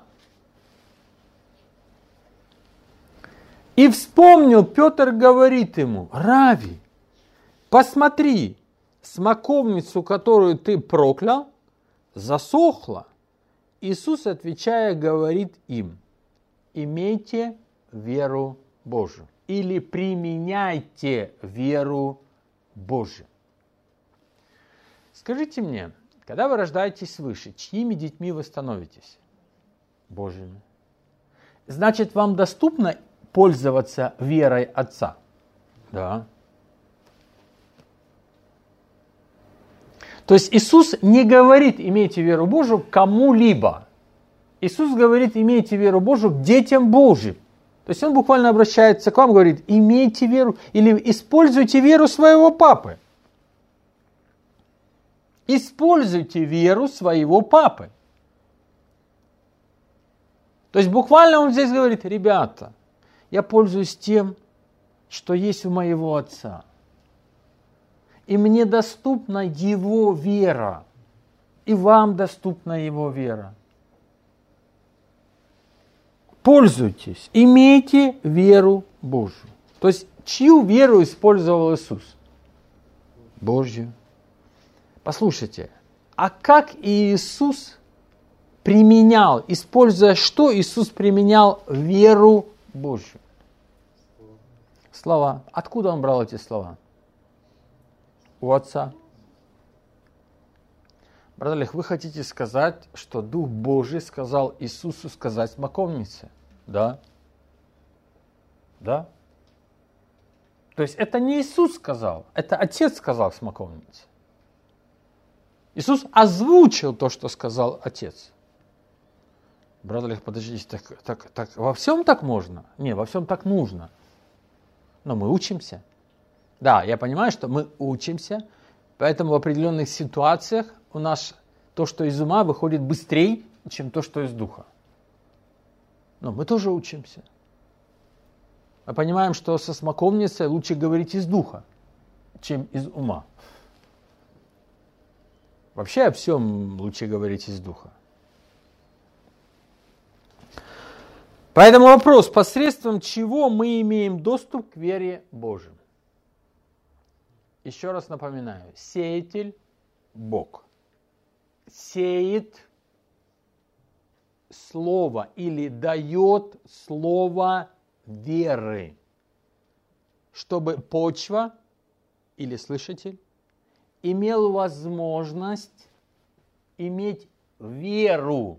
И вспомнил, Петр говорит ему: Рави, посмотри, смоковницу, которую ты проклял, засохла. Иисус, отвечая, говорит им: имейте веру Божию. Или применяйте веру Божию. Скажите мне, когда вы рождаетесь свыше, чьими детьми вы становитесь? Божьими. Значит, вам доступно пользоваться верой Отца? Да. То есть Иисус не говорит: имейте веру Божию кому-либо. Иисус говорит: имейте веру Божию к детям Божьим. То есть Он буквально обращается к вам, говорит: имейте веру или используйте веру своего папы. Используйте веру своего папы. То есть буквально Он здесь говорит: ребята, я пользуюсь тем, что есть у моего Отца. И мне доступна Его вера. И вам доступна Его вера. Пользуйтесь, имейте веру Божью. То есть, чью веру использовал Иисус? Божью. Послушайте, а как Иисус применял, используя что Иисус применял веру Божью? Слова. Откуда Он брал эти слова? У Отца. Брат Олег, вы хотите сказать, что Дух Божий сказал Иисусу сказать смоковнице? Да. Да. То есть это не Иисус сказал, это Отец сказал смоковнице. Иисус озвучил то, что сказал Отец. Брат Олег, подождите, так, так, так, во всем так можно? Не, во всем так нужно. Но мы учимся. Да, я понимаю, что мы учимся, поэтому в определенных ситуациях у нас то, что из ума, выходит быстрее, чем то, что из духа. Но мы тоже учимся. Мы понимаем, что со смоковницей лучше говорить из духа, чем из ума. Вообще о всем лучше говорить из духа. Поэтому вопрос, посредством чего мы имеем доступ к вере Божьей? Еще раз напоминаю, сеятель – Бог. Сеет слово или дает слово веры, чтобы почва или слышатель имел возможность иметь веру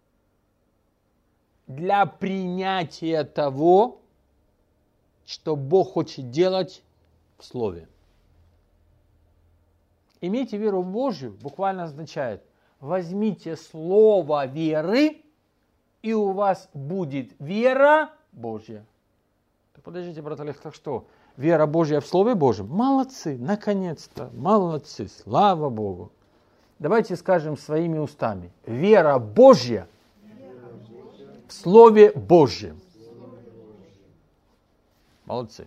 для принятия того, что Бог хочет делать в Слове. Имейте веру в Божью буквально означает: возьмите слово веры, и у вас будет вера Божья. Подождите, брат Олег, так что? Вера Божья в Слове Божьем? Молодцы, наконец-то, молодцы, слава Богу. Давайте скажем своими устами: вера Божья в Слове Божьем. Молодцы.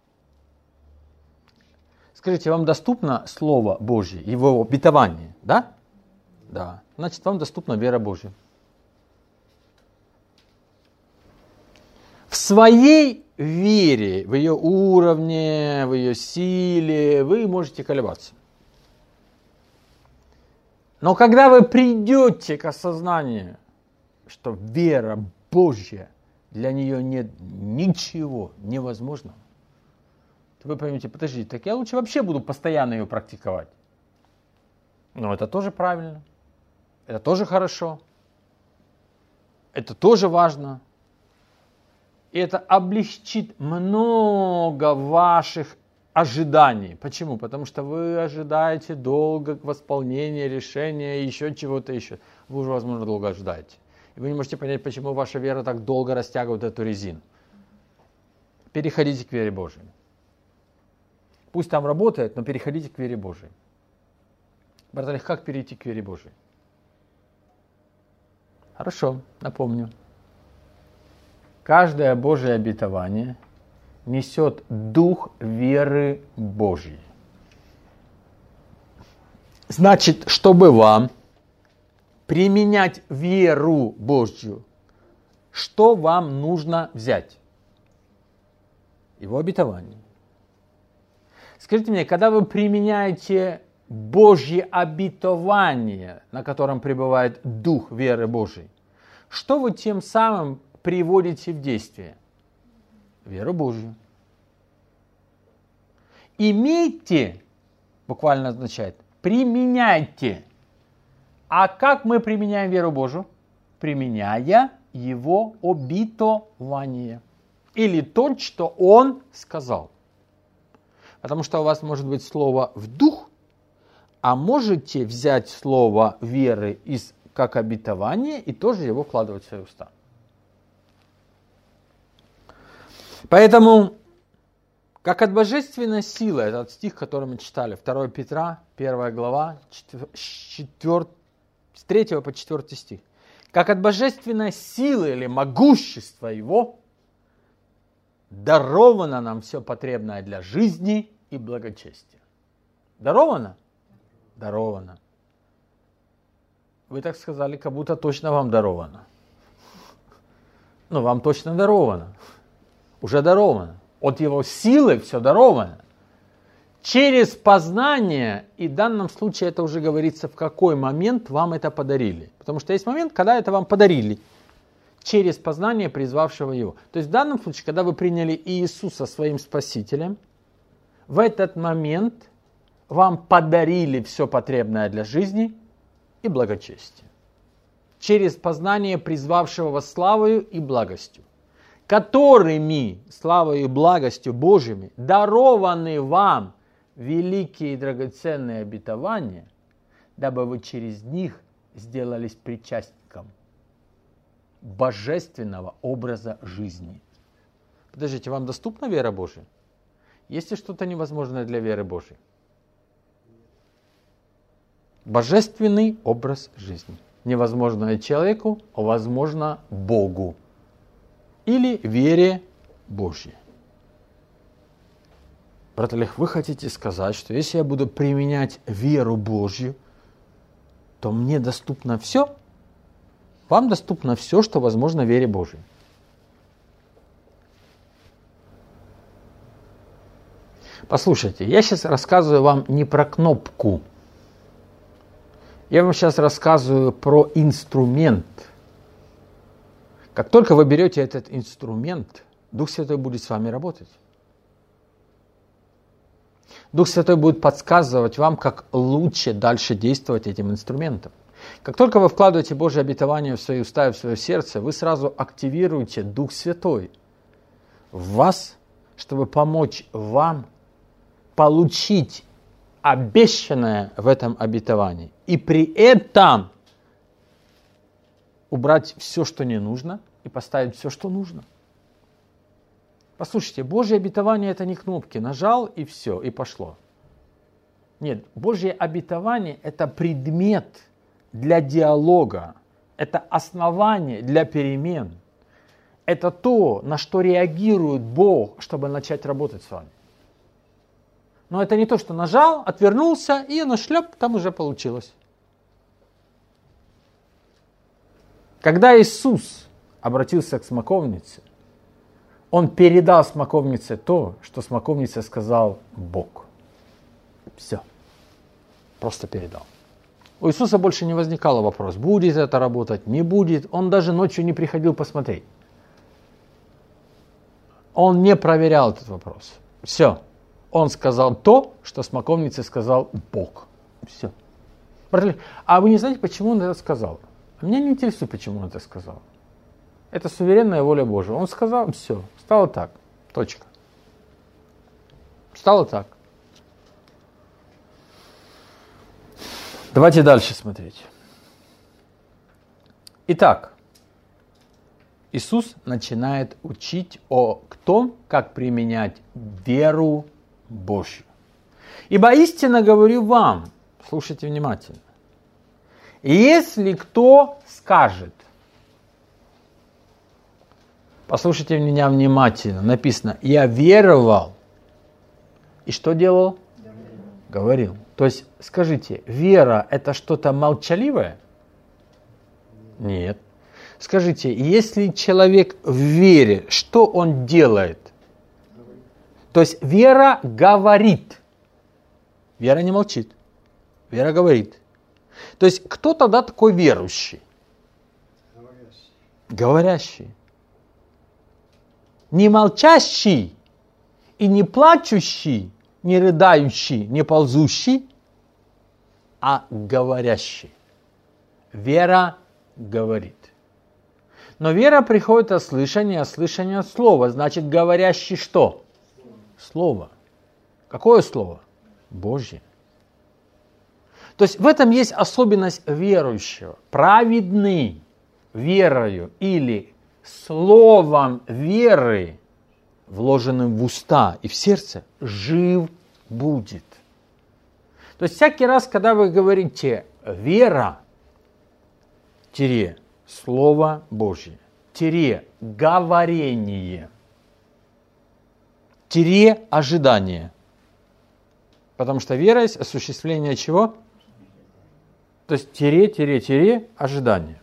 Скажите, вам доступно Слово Божье, его обетование, да? Да. Значит, вам доступна вера Божья. В своей вере, в ее уровне, в ее силе вы можете колебаться. Но когда вы придете к осознанию, что вера Божья, для нее нет ничего невозможного, то вы поймете: подождите, так я лучше вообще буду постоянно ее практиковать. Но это тоже правильно, это тоже хорошо, это тоже важно. И это облегчит много ваших ожиданий. Почему? Потому что вы ожидаете долго восполнения решения, еще чего-то еще. Вы уже, возможно, долго ожидаете. И вы не можете понять, почему ваша вера так долго растягивает эту резину. Переходите к вере Божией. Пусть там работает, но переходите к вере Божией. Брат Олег, как перейти к вере Божией? Хорошо, напомню. Каждое Божье обетование несет дух веры Божьей. Значит, чтобы вам применять веру Божью, что вам нужно взять? Его обетование. Скажите мне, когда вы применяете Божье обетование, на котором пребывает дух веры Божьей, что вы тем самым приводите в действие? Веру Божью. Имейте, буквально означает, применяйте. А как мы применяем веру Божию? Применяя его обетование. Или то, что он сказал. Потому что у вас может быть слово в дух, а можете взять слово веры из, как обетование и тоже его вкладывать в свои уста. Поэтому, как от божественной силы, этот стих, который мы читали, второе Петра, первая глава, четвёртый, с третьего по четвёртый стих, как от божественной силы или могущества его даровано нам все потребное для жизни и благочестия. Даровано? Даровано. Вы так сказали, как будто точно вам даровано. Ну, вам точно даровано. Уже даровано. От его силы все даровано. Через познание, и в данном случае это уже говорится, в какой момент вам это подарили. Потому что есть момент, когда это вам подарили. Через познание призвавшего его. То есть в данном случае, когда вы приняли Иисуса своим Спасителем, в этот момент вам подарили все потребное для жизни и благочестия. Через познание призвавшего вас славою и благостью, которыми, славою и благостью Божьими, дарованы вам великие и драгоценные обетования, дабы вы через них сделались причастником божественного образа жизни. Подождите, вам доступна вера Божия? Есть ли что-то невозможное для веры Божией? Божественный образ жизни. Невозможное человеку, а возможно Богу. Или вере Божьей. Брат Олег, вы хотите сказать, что если я буду применять веру Божью, то мне доступно все? Вам доступно все, что возможно вере Божьей. Послушайте, я сейчас рассказываю вам не про кнопку. Я вам сейчас рассказываю про инструмент. Как только вы берете этот инструмент, Дух Святой будет с вами работать. Дух Святой будет подсказывать вам, как лучше дальше действовать этим инструментом. Как только вы вкладываете Божье обетование в свои уста и в свое сердце, вы сразу активируете Дух Святой в вас, чтобы помочь вам получить обещанное в этом обетовании. И при этом убрать все, что не нужно, и поставить все, что нужно. Послушайте, Божье обетование – это не кнопки. Нажал и все, и пошло. Нет, Божье обетование – это предмет для диалога. Это основание для перемен. Это то, на что реагирует Бог, чтобы начать работать с вами. Но это не то, что нажал, отвернулся, и оно шлеп, там уже получилось. Когда Иисус обратился к смоковнице, Он передал смоковнице то, что смоковнице сказал Бог. Все. Просто передал. У Иисуса больше не возникало вопрос, будет это работать, не будет. Он даже ночью не приходил посмотреть. Он не проверял этот вопрос. Все. Он сказал то, что смоковнице сказал Бог. Все. А вы не знаете, почему он это сказал? Меня не интересует, почему он это сказал. Это суверенная воля Божия. Он сказал, все, стало так, точка. Стало так. Давайте дальше смотреть. Итак, Иисус начинает учить о том, как применять веру Божью. Ибо истинно говорю вам, слушайте внимательно, если кто скажет, послушайте меня внимательно, написано, я веровал, и что делал? Говорил. То есть, скажите, вера это что-то молчаливое? Нет. Скажите, если человек в вере, что он делает? То есть, вера говорит. Вера не молчит. Вера говорит. То есть, кто тогда такой верующий? Говорящий. Говорящий. Не молчащий и не плачущий, не рыдающий, не ползущий, а говорящий. Вера говорит. Но вера приходит от слышания, от слышания от слова. Значит, говорящий что? Слово. Какое слово? Божье. То есть в этом есть особенность верующего. Праведный верою или словом веры, вложенным в уста и в сердце, жив будет. То есть всякий раз, когда вы говорите вера, тире, Слово Божье, тире, говорение, тире, ожидание. Потому что вера есть осуществление чего? То есть тире, тире, тире, ожидание.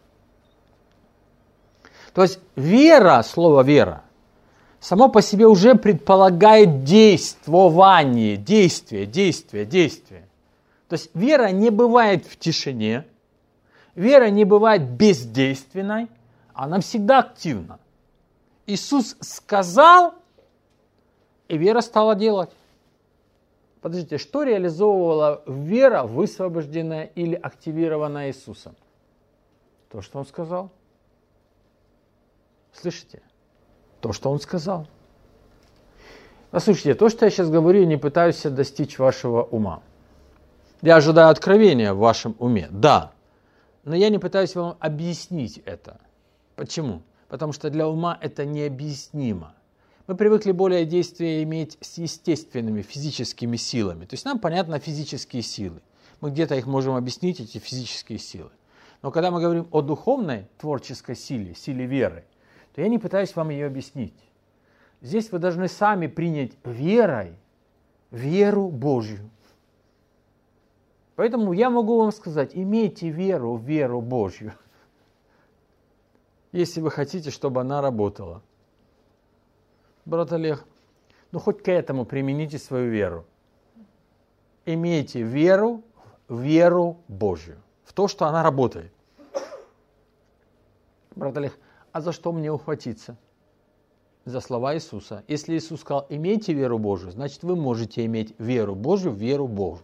То есть вера, слово вера, само по себе уже предполагает действование, действие, действие, действие. То есть вера не бывает в тишине, вера не бывает бездейственной, она всегда активна. Иисус сказал, и вера стала делать. Подождите, что реализовывала вера, высвобожденная или активированная Иисусом? То, что Он сказал. Слышите? То, что Он сказал. Послушайте, то, что я сейчас говорю, я не пытаюсь достичь вашего ума. Я ожидаю откровения в вашем уме, да. Но я не пытаюсь вам объяснить это. Почему? Потому что для ума это необъяснимо. Мы привыкли более действия иметь с естественными физическими силами. То есть нам понятны физические силы. Мы где-то их можем объяснить, эти физические силы. Но когда мы говорим о духовной творческой силе, силе веры, то я не пытаюсь вам ее объяснить. Здесь вы должны сами принять верой веру Божью. Поэтому я могу вам сказать, имейте веру в веру Божью, если вы хотите, чтобы она работала. Брат Олег, Ну, хоть к этому примените свою веру. Имейте веру, веру Божью, в то, что она работает. Брат Олег, а за что мне ухватиться? За слова Иисуса. Если Иисус сказал, имейте веру Божию, значит, вы можете иметь веру Божию, веру Божию.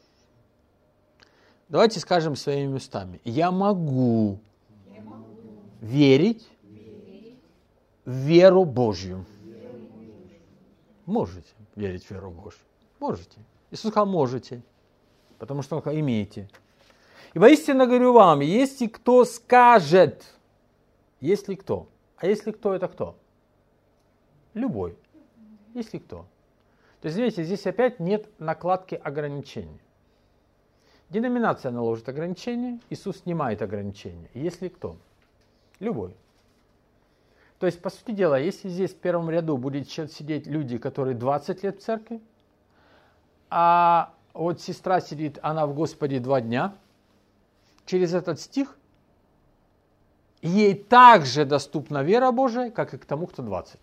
Давайте скажем своими устами. Я могу, Я могу верить, верить в веру Божью. Можете верить в веру Божью. Можете. Иисус сказал, можете. Потому что Он сказал, имейте. И воистину говорю вам, если кто скажет, если кто, а если кто, это кто? Любой. Если кто. То есть, видите, здесь опять нет накладки ограничений. Деноминация наложит ограничения, Иисус снимает ограничения. Если кто? Любой. То есть, по сути дела, если здесь в первом ряду будет сидеть люди, которые двадцать лет в церкви, а вот сестра сидит, она в Господе два дня, через этот стих ей также доступна вера Божия, как и к тому, кто двадцать.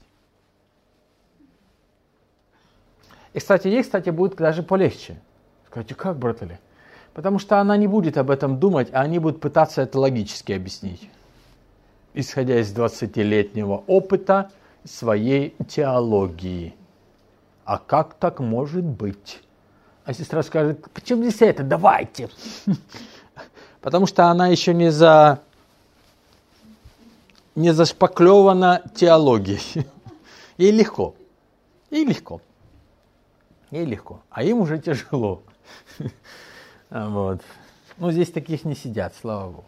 И, кстати, ей, кстати, будет даже полегче. Скажите, как, брат Олег? Потому что она не будет об этом думать, а они будут пытаться это логически объяснить, исходя из двадцатилетнего опыта своей теологии. А как так может быть? А сестра скажет, почему здесь это? Давайте. Потому что она еще не, за... не зашпаклевана теологией. Ей легко. Ей легко. Ей легко. А им уже тяжело. Вот. Ну, здесь таких не сидят, слава Богу.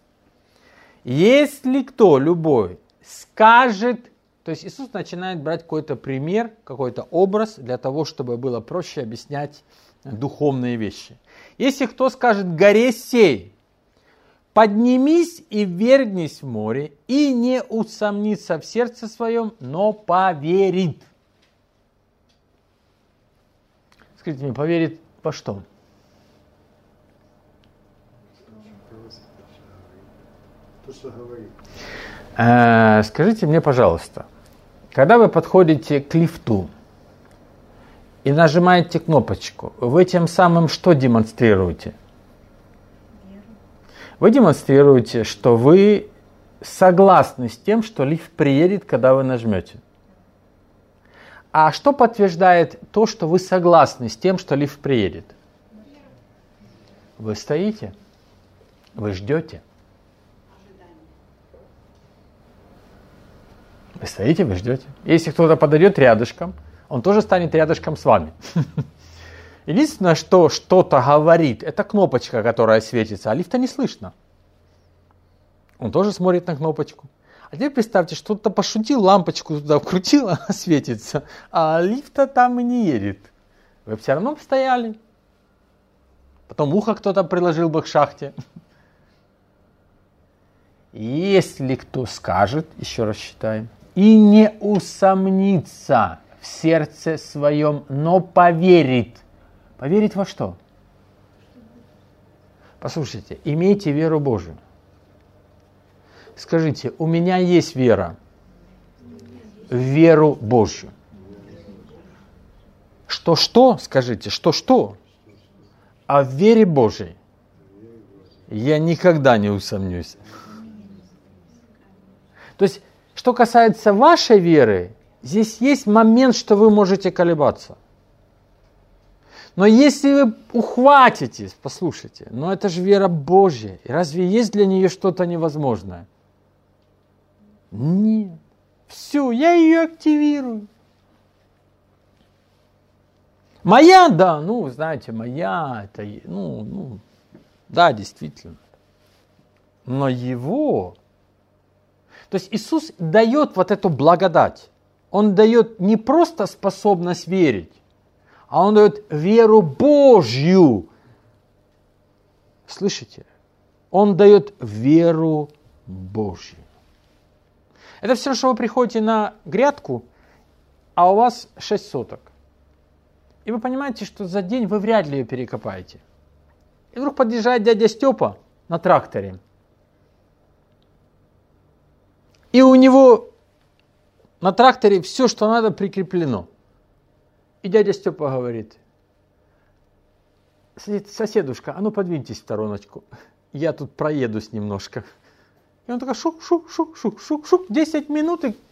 Если кто, любой, скажет, то есть Иисус начинает брать какой-то пример, какой-то образ для того, чтобы было проще объяснять духовные вещи. Если кто скажет горе сей, поднимись и ввергнись в море, и не усомнится в сердце своем, но поверит. Скажите мне, поверит во что?
То, что говорит.
Э, скажите мне, пожалуйста, когда вы подходите к лифту и нажимаете кнопочку, вы тем самым что демонстрируете? Веру. Вы демонстрируете, что вы согласны с тем, что лифт приедет, когда вы нажмете. А что подтверждает то, что вы согласны с тем, что лифт приедет? Вы стоите, вы ждете. Вы стоите, вы ждете. Если кто-то подойдет рядышком, он тоже станет рядышком с вами. Единственное, что что-то говорит, это кнопочка, которая светится, а лифта не слышно. Он тоже смотрит на кнопочку. А теперь представьте, что кто-то пошутил, лампочку туда вкрутил, она светится, а лифта там и не едет. Вы все равно бы стояли. Потом ухо кто-то приложил бы к шахте. Если кто скажет, еще раз считаем, и не усомнится в сердце своем, но поверит. Поверит во что? Послушайте, имейте веру Божию. Скажите, у меня есть вера в веру Божью. Что-что, скажите, что-что? А в вере Божией я никогда не усомнюсь. То есть, что касается вашей веры, здесь есть момент, что вы можете колебаться. Но если вы ухватитесь, послушайте, но это же вера Божья. И разве есть для нее что-то невозможное? Нет. Все, я ее активирую. Моя, да, ну, знаете, моя, это, ну, ну, да, действительно. Но его... То есть Иисус дает вот эту благодать. Он дает не просто способность верить, а Он дает веру Божью. Слышите? Он дает веру Божью. Это все, что вы приходите на грядку, а у вас шесть соток. И вы понимаете, что за день вы вряд ли ее перекопаете. И вдруг подъезжает дядя Степа на тракторе. И у него на тракторе все, что надо, прикреплено. И дядя Степа говорит: соседушка, а ну подвиньтесь в стороночку, я тут проедусь немножко. И он такой: шук, шук, шук, шук, шук, шук, десять минут. И...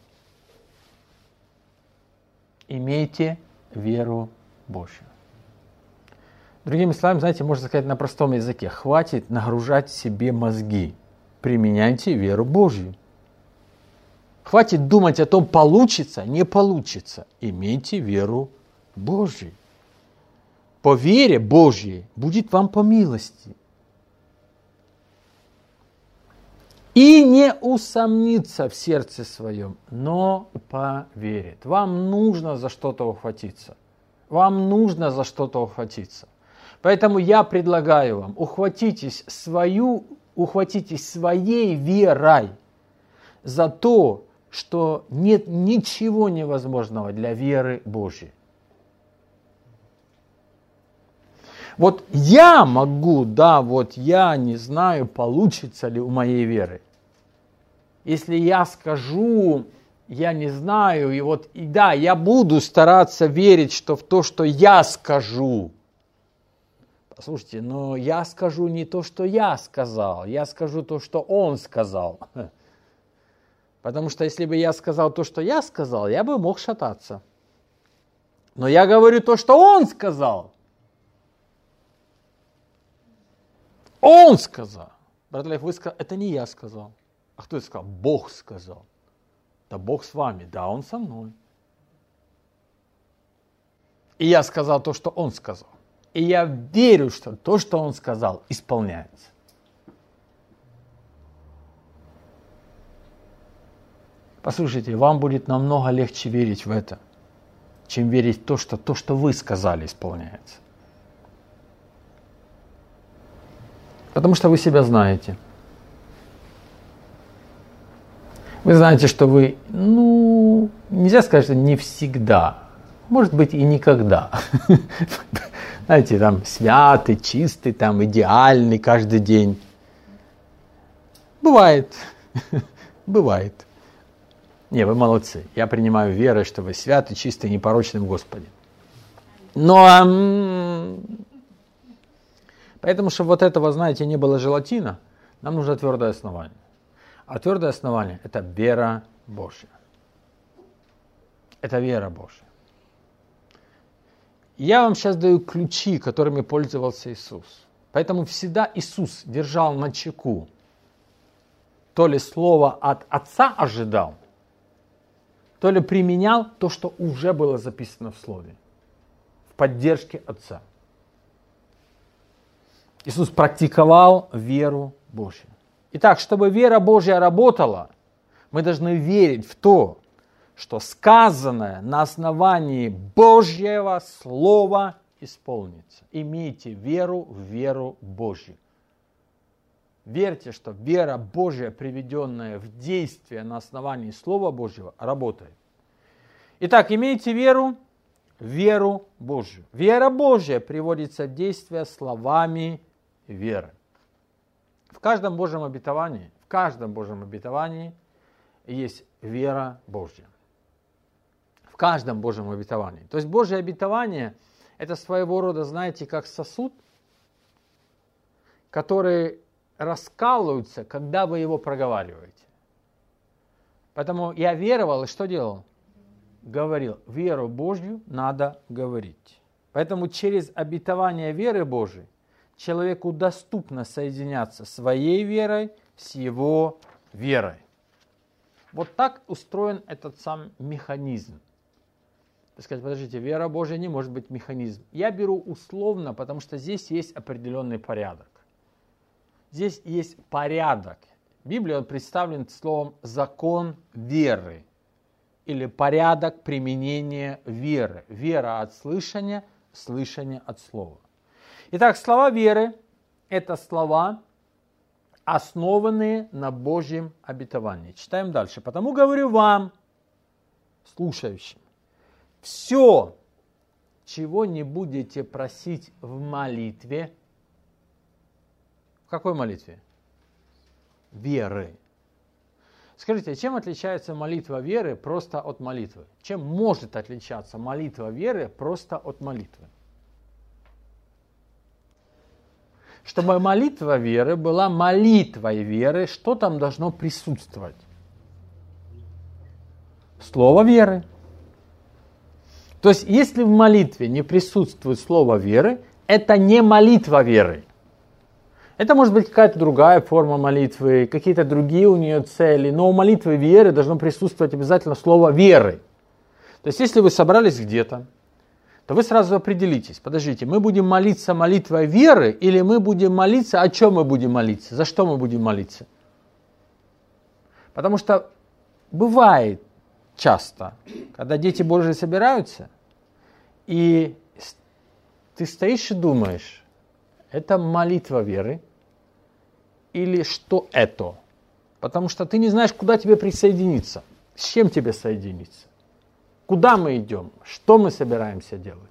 Имейте веру Божью. Другими словами, знаете, можно сказать на простом языке: хватит нагружать себе мозги, применяйте веру Божью. Хватит думать о том, получится, не получится. Имейте веру Божью. По вере Божьей будет вам по милости. И не усомнится в сердце своем, но поверит. Вам нужно за что-то ухватиться. Вам нужно за что-то ухватиться. Поэтому я предлагаю вам, ухватитесь, свою, ухватитесь своей верой за то, что нет ничего невозможного для веры Божьей. Вот я могу, да, вот я не знаю, получится ли у моей веры. Если я скажу, я не знаю, и вот, и да, я буду стараться верить, что в то, что я скажу. Послушайте, но я скажу не то, что я сказал, я скажу то, что он сказал. Потому что если бы я сказал то, что я сказал, я бы мог шататься. Но я говорю то, что он сказал. Он сказал. Брат Лев, вы сказали, это не я сказал. А кто это сказал? Бог сказал. Да Бог с вами, да, Он со мной. И я сказал то, что Он сказал. И я верю, что то, что Он сказал, исполняется. Послушайте, вам будет намного легче верить в это, чем верить в то, что то, что вы сказали, исполняется. Потому что вы себя знаете. Вы знаете, что вы, ну, нельзя сказать, что не всегда, может быть и никогда. Знаете, там святый, чистый, там идеальный каждый день. Бывает, бывает. Не, вы молодцы. Я принимаю верой, что вы святый, чистый, непорочный в Господе. Но поэтому, чтобы вот этого, знаете, не было желатина, нам нужно твердое основание. А твердое основание – это вера Божья. Это вера Божья. Я вам сейчас даю ключи, которыми пользовался Иисус. Поэтому всегда Иисус держал на чеку. То ли слово от Отца ожидал, то ли применял то, что уже было записано в Слове, в поддержке Отца. Иисус практиковал веру Божью. Итак, чтобы вера Божья работала, мы должны верить в то, что сказанное на основании Божьего Слова исполнится. Имейте веру в веру Божью. Верьте, что вера Божья, приведенная в действие на основании Слова Божьего, работает. Итак, имейте веру в веру Божью. Вера Божья приводится в действие словами веры. В каждом Божьем обетовании, в каждом Божьем обетовании есть вера Божья. В каждом Божьем обетовании. То есть Божье обетование – это своего рода, знаете, как сосуд, который раскалывается, когда вы его проговариваете. Поэтому я веровал, и что делал? Говорил. Веру Божью надо говорить. Поэтому через обетование веры Божией человеку доступно соединяться своей верой с его верой. Вот так устроен этот сам механизм. Так сказать, подождите, вера Божья не может быть механизм. Я беру условно, потому что здесь есть определенный порядок. Здесь есть порядок. В Библии он представлен словом «закон веры» или «порядок применения веры». Вера от слышания, слышание от слова. Итак, слова веры – это слова, основанные на Божьем обетовании. Читаем дальше. «Потому говорю вам, слушающим, все, чего не будете просить в молитве». В какой молитве? Веры. Скажите, чем отличается молитва веры просто от молитвы? Чем может отличаться молитва веры просто от молитвы? Чтобы молитва веры была молитвой веры, что там должно присутствовать? Слово веры. То есть, если в молитве не присутствует слово веры, это не молитва веры. Это может быть какая-то другая форма молитвы, какие-то другие у нее цели, но у молитвы веры должно присутствовать обязательно слово веры. То есть, если вы собрались где-то, то вы сразу определитесь, подождите, мы будем молиться молитвой веры или мы будем молиться, о чем мы будем молиться, за что мы будем молиться? Потому что бывает часто, когда дети Божьи собираются, и ты стоишь и думаешь, это молитва веры или что это? Потому что ты не знаешь, куда тебе присоединиться, с чем тебе соединиться, куда мы идем, что мы собираемся делать.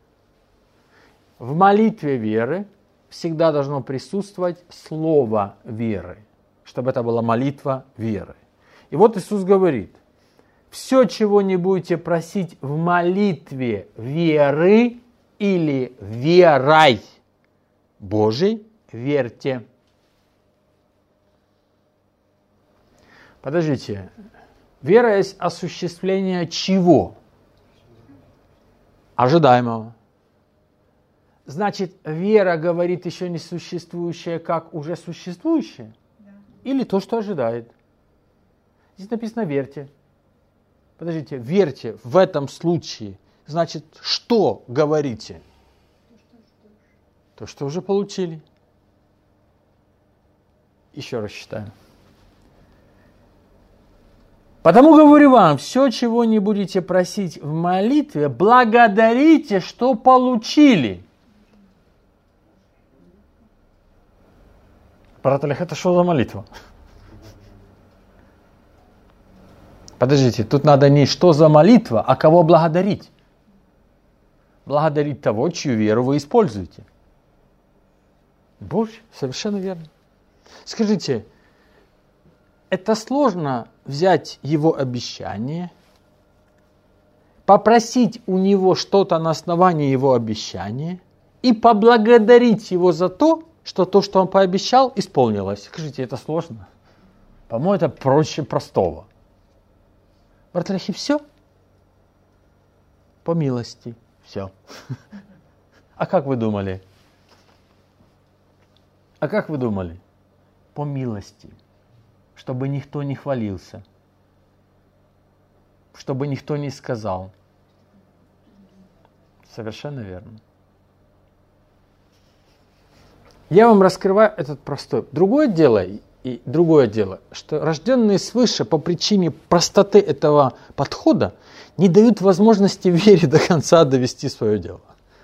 В молитве веры всегда должно присутствовать слово веры, чтобы это была молитва веры. И вот Иисус говорит, все, чего не будете просить в молитве веры или верой Божией, верьте. Подождите, вера есть осуществление чего? Ожидаемого. Значит, вера говорит еще не существующее, как уже существующее? Да. Или то, что ожидает? Здесь написано «верьте». Подождите, верьте в этом случае. Значит, что говорите? То, что уже получили. Еще раз читаем. Потому говорю вам, все, чего не будете просить в молитве, благодарите, что получили. Брат Олег, это что за молитва? Подождите, тут надо не что за молитва, а кого благодарить. Благодарить того, чью веру вы используете. Боже, совершенно верно. Скажите, это сложно взять его обещание, попросить у него что-то на основании его обещания и поблагодарить его за то, что то, что он пообещал, исполнилось. Скажите, это сложно? По-моему, это проще простого. Брат Олег, все? По милости. Все. А как вы думали? А как вы думали? По милости. Чтобы никто не хвалился. Чтобы никто не сказал. Совершенно верно. Я вам раскрываю этот простой. Другое дело, и другое дело, что рожденные свыше по причине простоты этого подхода не дают возможности вере до конца довести свое дело.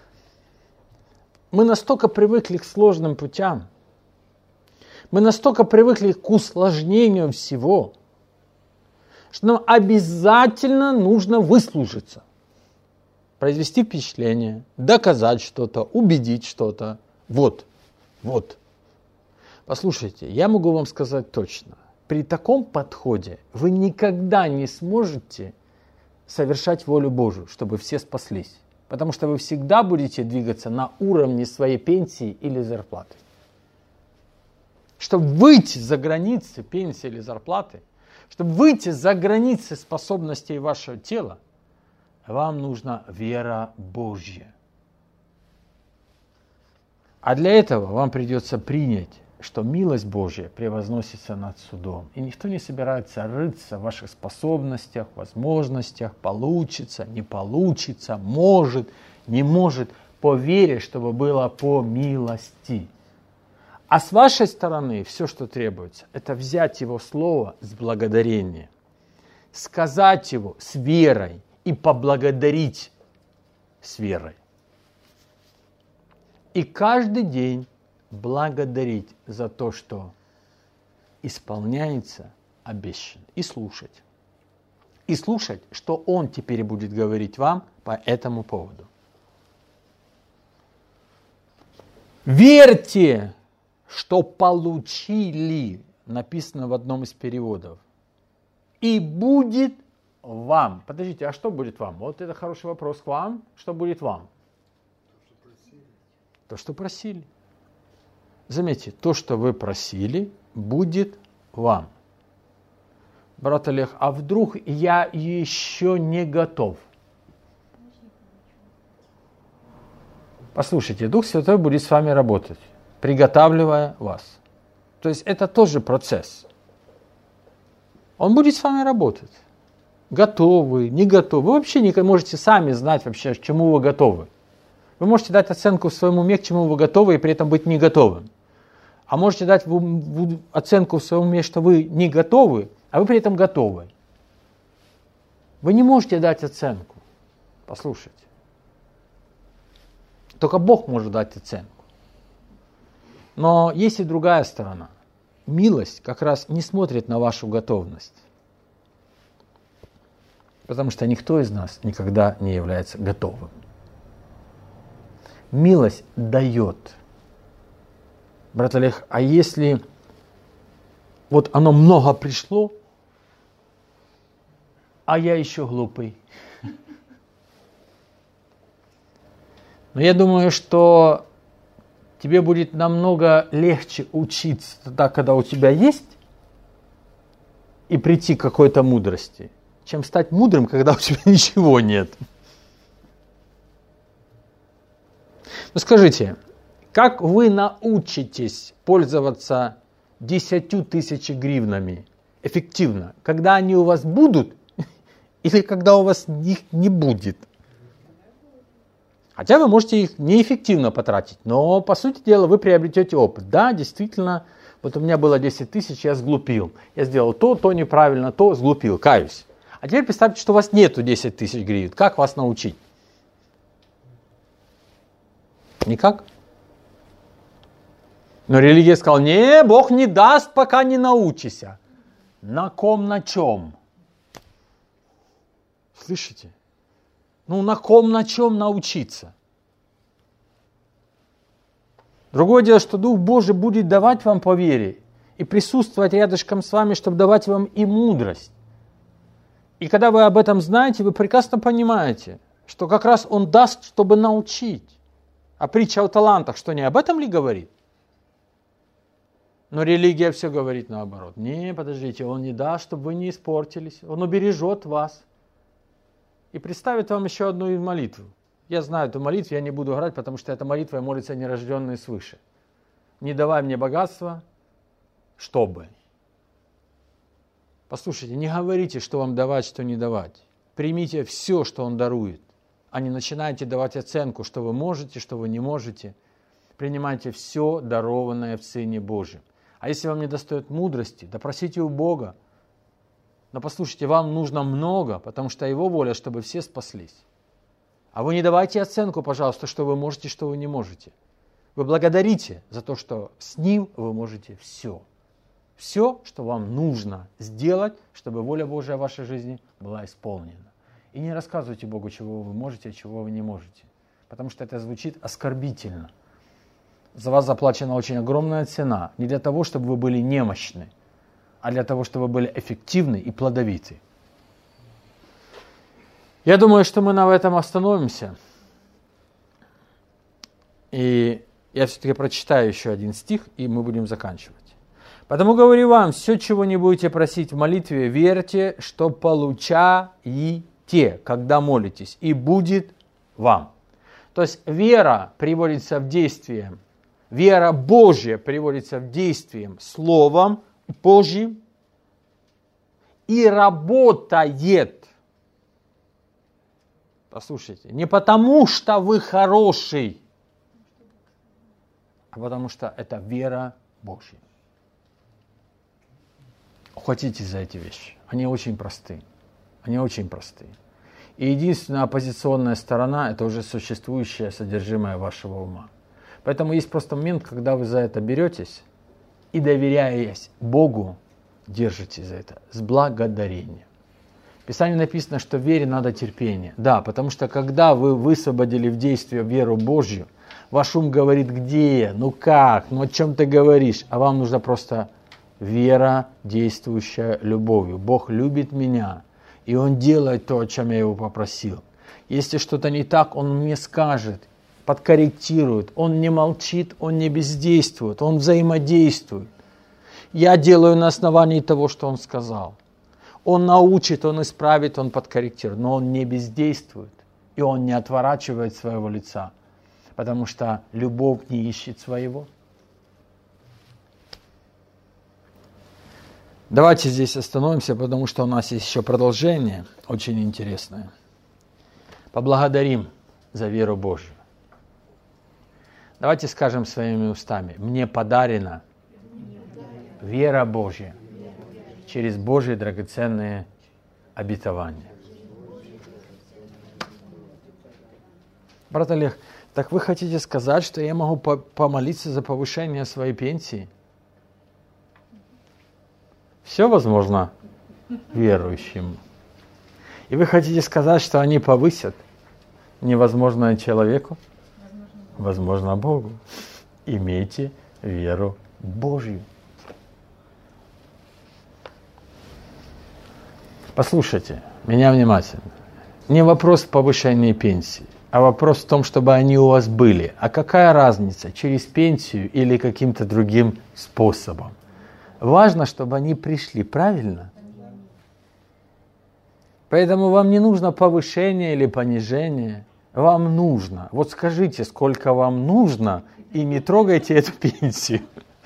Мы настолько привыкли к сложным путям, мы настолько привыкли к усложнению всего, что нам обязательно нужно выслужиться, произвести впечатление, доказать что-то, убедить что-то. Вот, вот. Послушайте, я могу вам сказать точно, при таком подходе вы никогда не сможете совершать волю Божию, чтобы все спаслись. Потому что вы всегда будете двигаться на уровне своей пенсии или зарплаты. Чтобы выйти за границы пенсии или зарплаты, чтобы выйти за границы способностей вашего тела, вам нужна вера Божья. А для этого вам придется принять, что милость Божья превозносится над судом. И никто не собирается рыться в ваших способностях, возможностях, получится, не получится, может, не может, по вере, чтобы было по милости. А с вашей стороны все, что требуется, это взять Его Слово с благодарением, сказать Его с верой и поблагодарить с верой. И каждый день благодарить за то, что исполняется обещанное. И слушать. И слушать, что Он теперь будет говорить вам по этому поводу. Верьте, что получили, написано в одном из переводов. и будет вам. Подождите, а что будет вам? Вот это хороший вопрос к вам. Что будет вам? То, что просили. Заметьте, то, что вы просили, будет вам. Брат Олег, а вдруг я еще не готов? Послушайте, Дух Святой будет с вами работать, приготавливая вас. То есть это тоже процесс. Он будет с вами работать. Готовы, не готовы. Вы вообще не можете сами знать вообще, к чему вы готовы. Вы можете дать оценку в своем уме, к чему вы готовы, и при этом быть не готовым. А можете дать в ум, в оценку в своем уме, что вы не готовы, а вы при этом готовы. Вы не можете дать оценку. Послушайте. Только Бог может дать оценку. Но есть и другая сторона. Милость как раз не смотрит на вашу готовность. Потому что никто из нас никогда не является готовым. Милость дает. Брат Олег, а если вот оно много пришло, а я еще глупый? Но я думаю, что тебе будет намного легче учиться тогда, когда у тебя есть, и прийти к какой-то мудрости, чем стать мудрым, когда у тебя ничего нет. Ну скажите, как вы научитесь пользоваться десятью тысяч гривнами эффективно, когда они у вас будут или когда у вас их не будет? Хотя вы можете их неэффективно потратить, но, по сути дела, вы приобретете опыт. Да, действительно, вот у меня было десять тысяч, я сглупил. Я сделал то, то неправильно, то сглупил, каюсь. А теперь представьте, что у вас нету десять тысяч гривен. Как вас научить? Никак. Но религия сказала, не, Бог не даст, пока не научишься. На ком, на чем? Слышите? Ну, на ком, на чем научиться? Другое дело, что Дух Божий будет давать вам по вере и присутствовать рядышком с вами, чтобы давать вам и мудрость. И когда вы об этом знаете, вы прекрасно понимаете, что как раз Он даст, чтобы научить. А притча о талантах, что не об этом ли говорит? Но религия все говорит наоборот. Не, подождите, Он не даст, чтобы вы не испортились. Он убережет вас. И представит вам еще одну молитву. Я знаю эту молитву, я не буду играть, потому что эта молитва молится нерожденный свыше. Не давай мне богатства, чтобы. Послушайте, не говорите, что вам давать, что не давать. Примите все, что Он дарует, а не начинайте давать оценку, что вы можете, что вы не можете. Принимайте все, дарованное в Сыне Божьем. А если вам не достает мудрости, да просите у Бога. Но послушайте, вам нужно много, потому что Его воля, чтобы все спаслись. А вы не давайте оценку, пожалуйста, что вы можете, что вы не можете. Вы благодарите за то, что с Ним вы можете все. Все, что вам нужно сделать, чтобы воля Божия в вашей жизни была исполнена. И не рассказывайте Богу, чего вы можете, а чего вы не можете. Потому что это звучит оскорбительно. За вас заплачена очень огромная цена. Не для того, чтобы вы были немощны, а для того, чтобы вы были эффективны и плодовиты. Я думаю, что мы на этом остановимся. И я все-таки прочитаю еще один стих, и мы будем заканчивать. «Потому говорю вам, все, чего не будете просить в молитве, верьте, что получаете, когда молитесь, и будет вам». То есть вера приводится в действие, вера Божья приводится в действие Словом Божьим и работает. Послушайте, не потому, что вы хороший, а потому что это вера Божья. Ухватитесь за эти вещи. Они очень простые. Они очень простые. И единственная оппозиционная сторона – это уже существующее содержимое вашего ума. Поэтому есть просто момент, когда вы за это беретесь и, доверяясь Богу, держитесь за это с благодарением. В Писании написано, что в вере надо терпение. Да, потому что когда вы высвободили в действие веру Божью, ваш ум говорит, где, ну как, ну о чем ты говоришь, а вам нужно просто вера, действующая любовью. Бог любит меня, и Он делает то, о чем я Его попросил. Если что-то не так, Он мне скажет, подкорректирует. Он не молчит, Он не бездействует, Он взаимодействует. Я делаю на основании того, что Он сказал. Он научит, Он исправит, Он подкорректирует, но Он не бездействует, и Он не отворачивает своего лица, потому что любовь не ищет своего. Давайте здесь остановимся, потому что у нас есть еще продолжение, очень интересное. Поблагодарим за веру Божью. Давайте скажем своими устами: мне подарена вера Божья через Божьи драгоценные обетования. Брат Олег, так вы хотите сказать, что я могу помолиться за повышение своей пенсии? Все возможно верующим. И вы хотите сказать, что они повысят невозможное человеку? Возможно Богу. Имейте веру Божью. Послушайте меня внимательно. Не вопрос повышения пенсии, а вопрос в том, чтобы они у вас были. А какая разница, через пенсию или каким-то другим способом? Важно, чтобы они пришли, правильно? Поэтому вам не нужно повышение или понижение. Вам нужно. Вот скажите, сколько вам нужно, и не трогайте эту пенсию.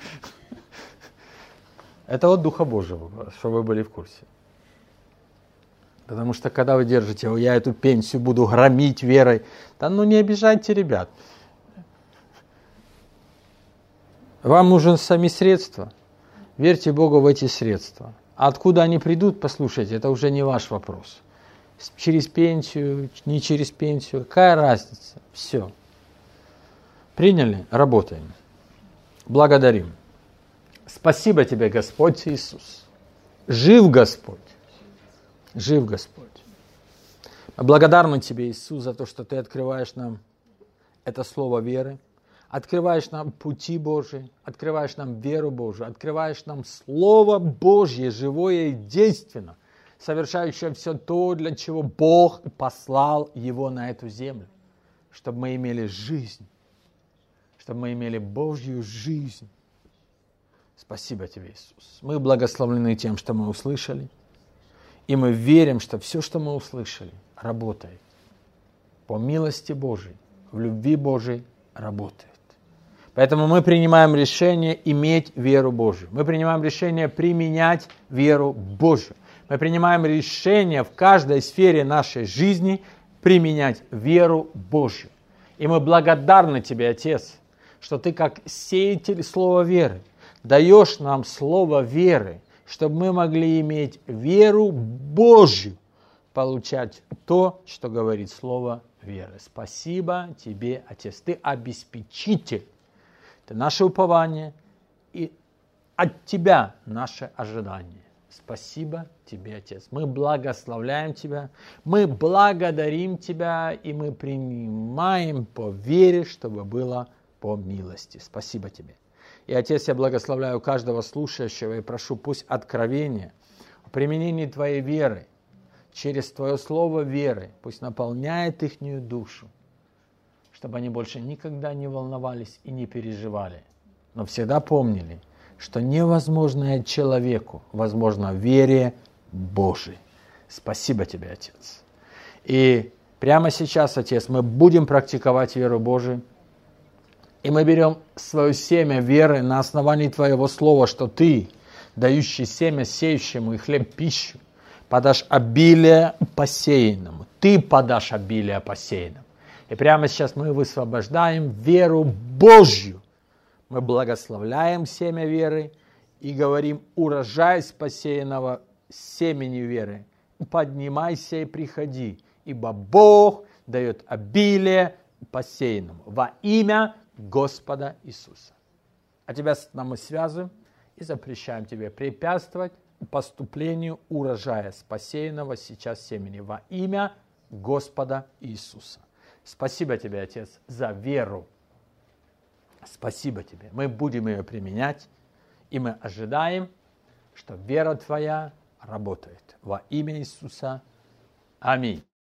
Это от Духа Божьего, чтобы вы были в курсе. Потому что когда вы держите: я эту пенсию буду громить верой, да ну не обижайте ребят. Вам нужны сами средства. Верьте Богу в эти средства. А откуда они придут, послушайте, это уже не ваш вопрос. Через пенсию, не через пенсию, какая разница? Все. Приняли? Работаем. Благодарим. Спасибо тебе, Господь Иисус. Жив Господь. Жив Господь. Благодарны тебе, Иисус, за то, что ты открываешь нам это слово веры, открываешь нам пути Божии, открываешь нам веру Божию, открываешь нам Слово Божье, живое и действенное, совершающее все то, для чего Бог послал его на эту землю, чтобы мы имели жизнь, чтобы мы имели Божью жизнь. Спасибо тебе, Иисус. Мы благословлены тем, что мы услышали, и мы верим, что все, что мы услышали, работает. По милости Божией, в любви Божией работает. Поэтому мы принимаем решение иметь веру Божию. Мы принимаем решение применять веру Божию. Мы принимаем решение в каждой сфере нашей жизни применять веру Божью. И мы благодарны тебе, Отец, что ты как сеятель слова веры даешь нам слово веры, чтобы мы могли иметь веру Божью, получать то, что говорит слово веры. Спасибо тебе, Отец. Ты обеспечитель. Ты наше упование, и от тебя наше ожидание. Спасибо тебе, Отец. Мы благословляем тебя, мы благодарим тебя, и мы принимаем по вере, чтобы было по милости. Спасибо тебе. И, Отец, я благословляю каждого слушающего и прошу, пусть откровение о применении твоей веры через твое слово веры пусть наполняет ихнюю душу, чтобы они больше никогда не волновались и не переживали, но всегда помнили, что невозможное человеку возможно в вере Божией. Спасибо тебе, Отец. И прямо сейчас, Отец, мы будем практиковать веру Божию, и мы берем свое семя веры на основании Твоего Слова, что Ты, дающий семя сеющему и хлеб пищу, подашь обилие посеянному. Ты подашь обилие посеянному. И прямо сейчас мы высвобождаем веру Божью. Мы благословляем семя веры и говорим: урожай с посеянного семени веры, поднимайся и приходи, ибо Бог дает обилие посеянному во имя Господа Иисуса. А тебя мы связываем и запрещаем тебе препятствовать поступлению урожая с посеянного сейчас семени во имя Господа Иисуса. Спасибо тебе, Отец, за веру. Спасибо тебе. Мы будем ее применять, и мы ожидаем что вера твоя работает. Во имя Иисуса. Аминь.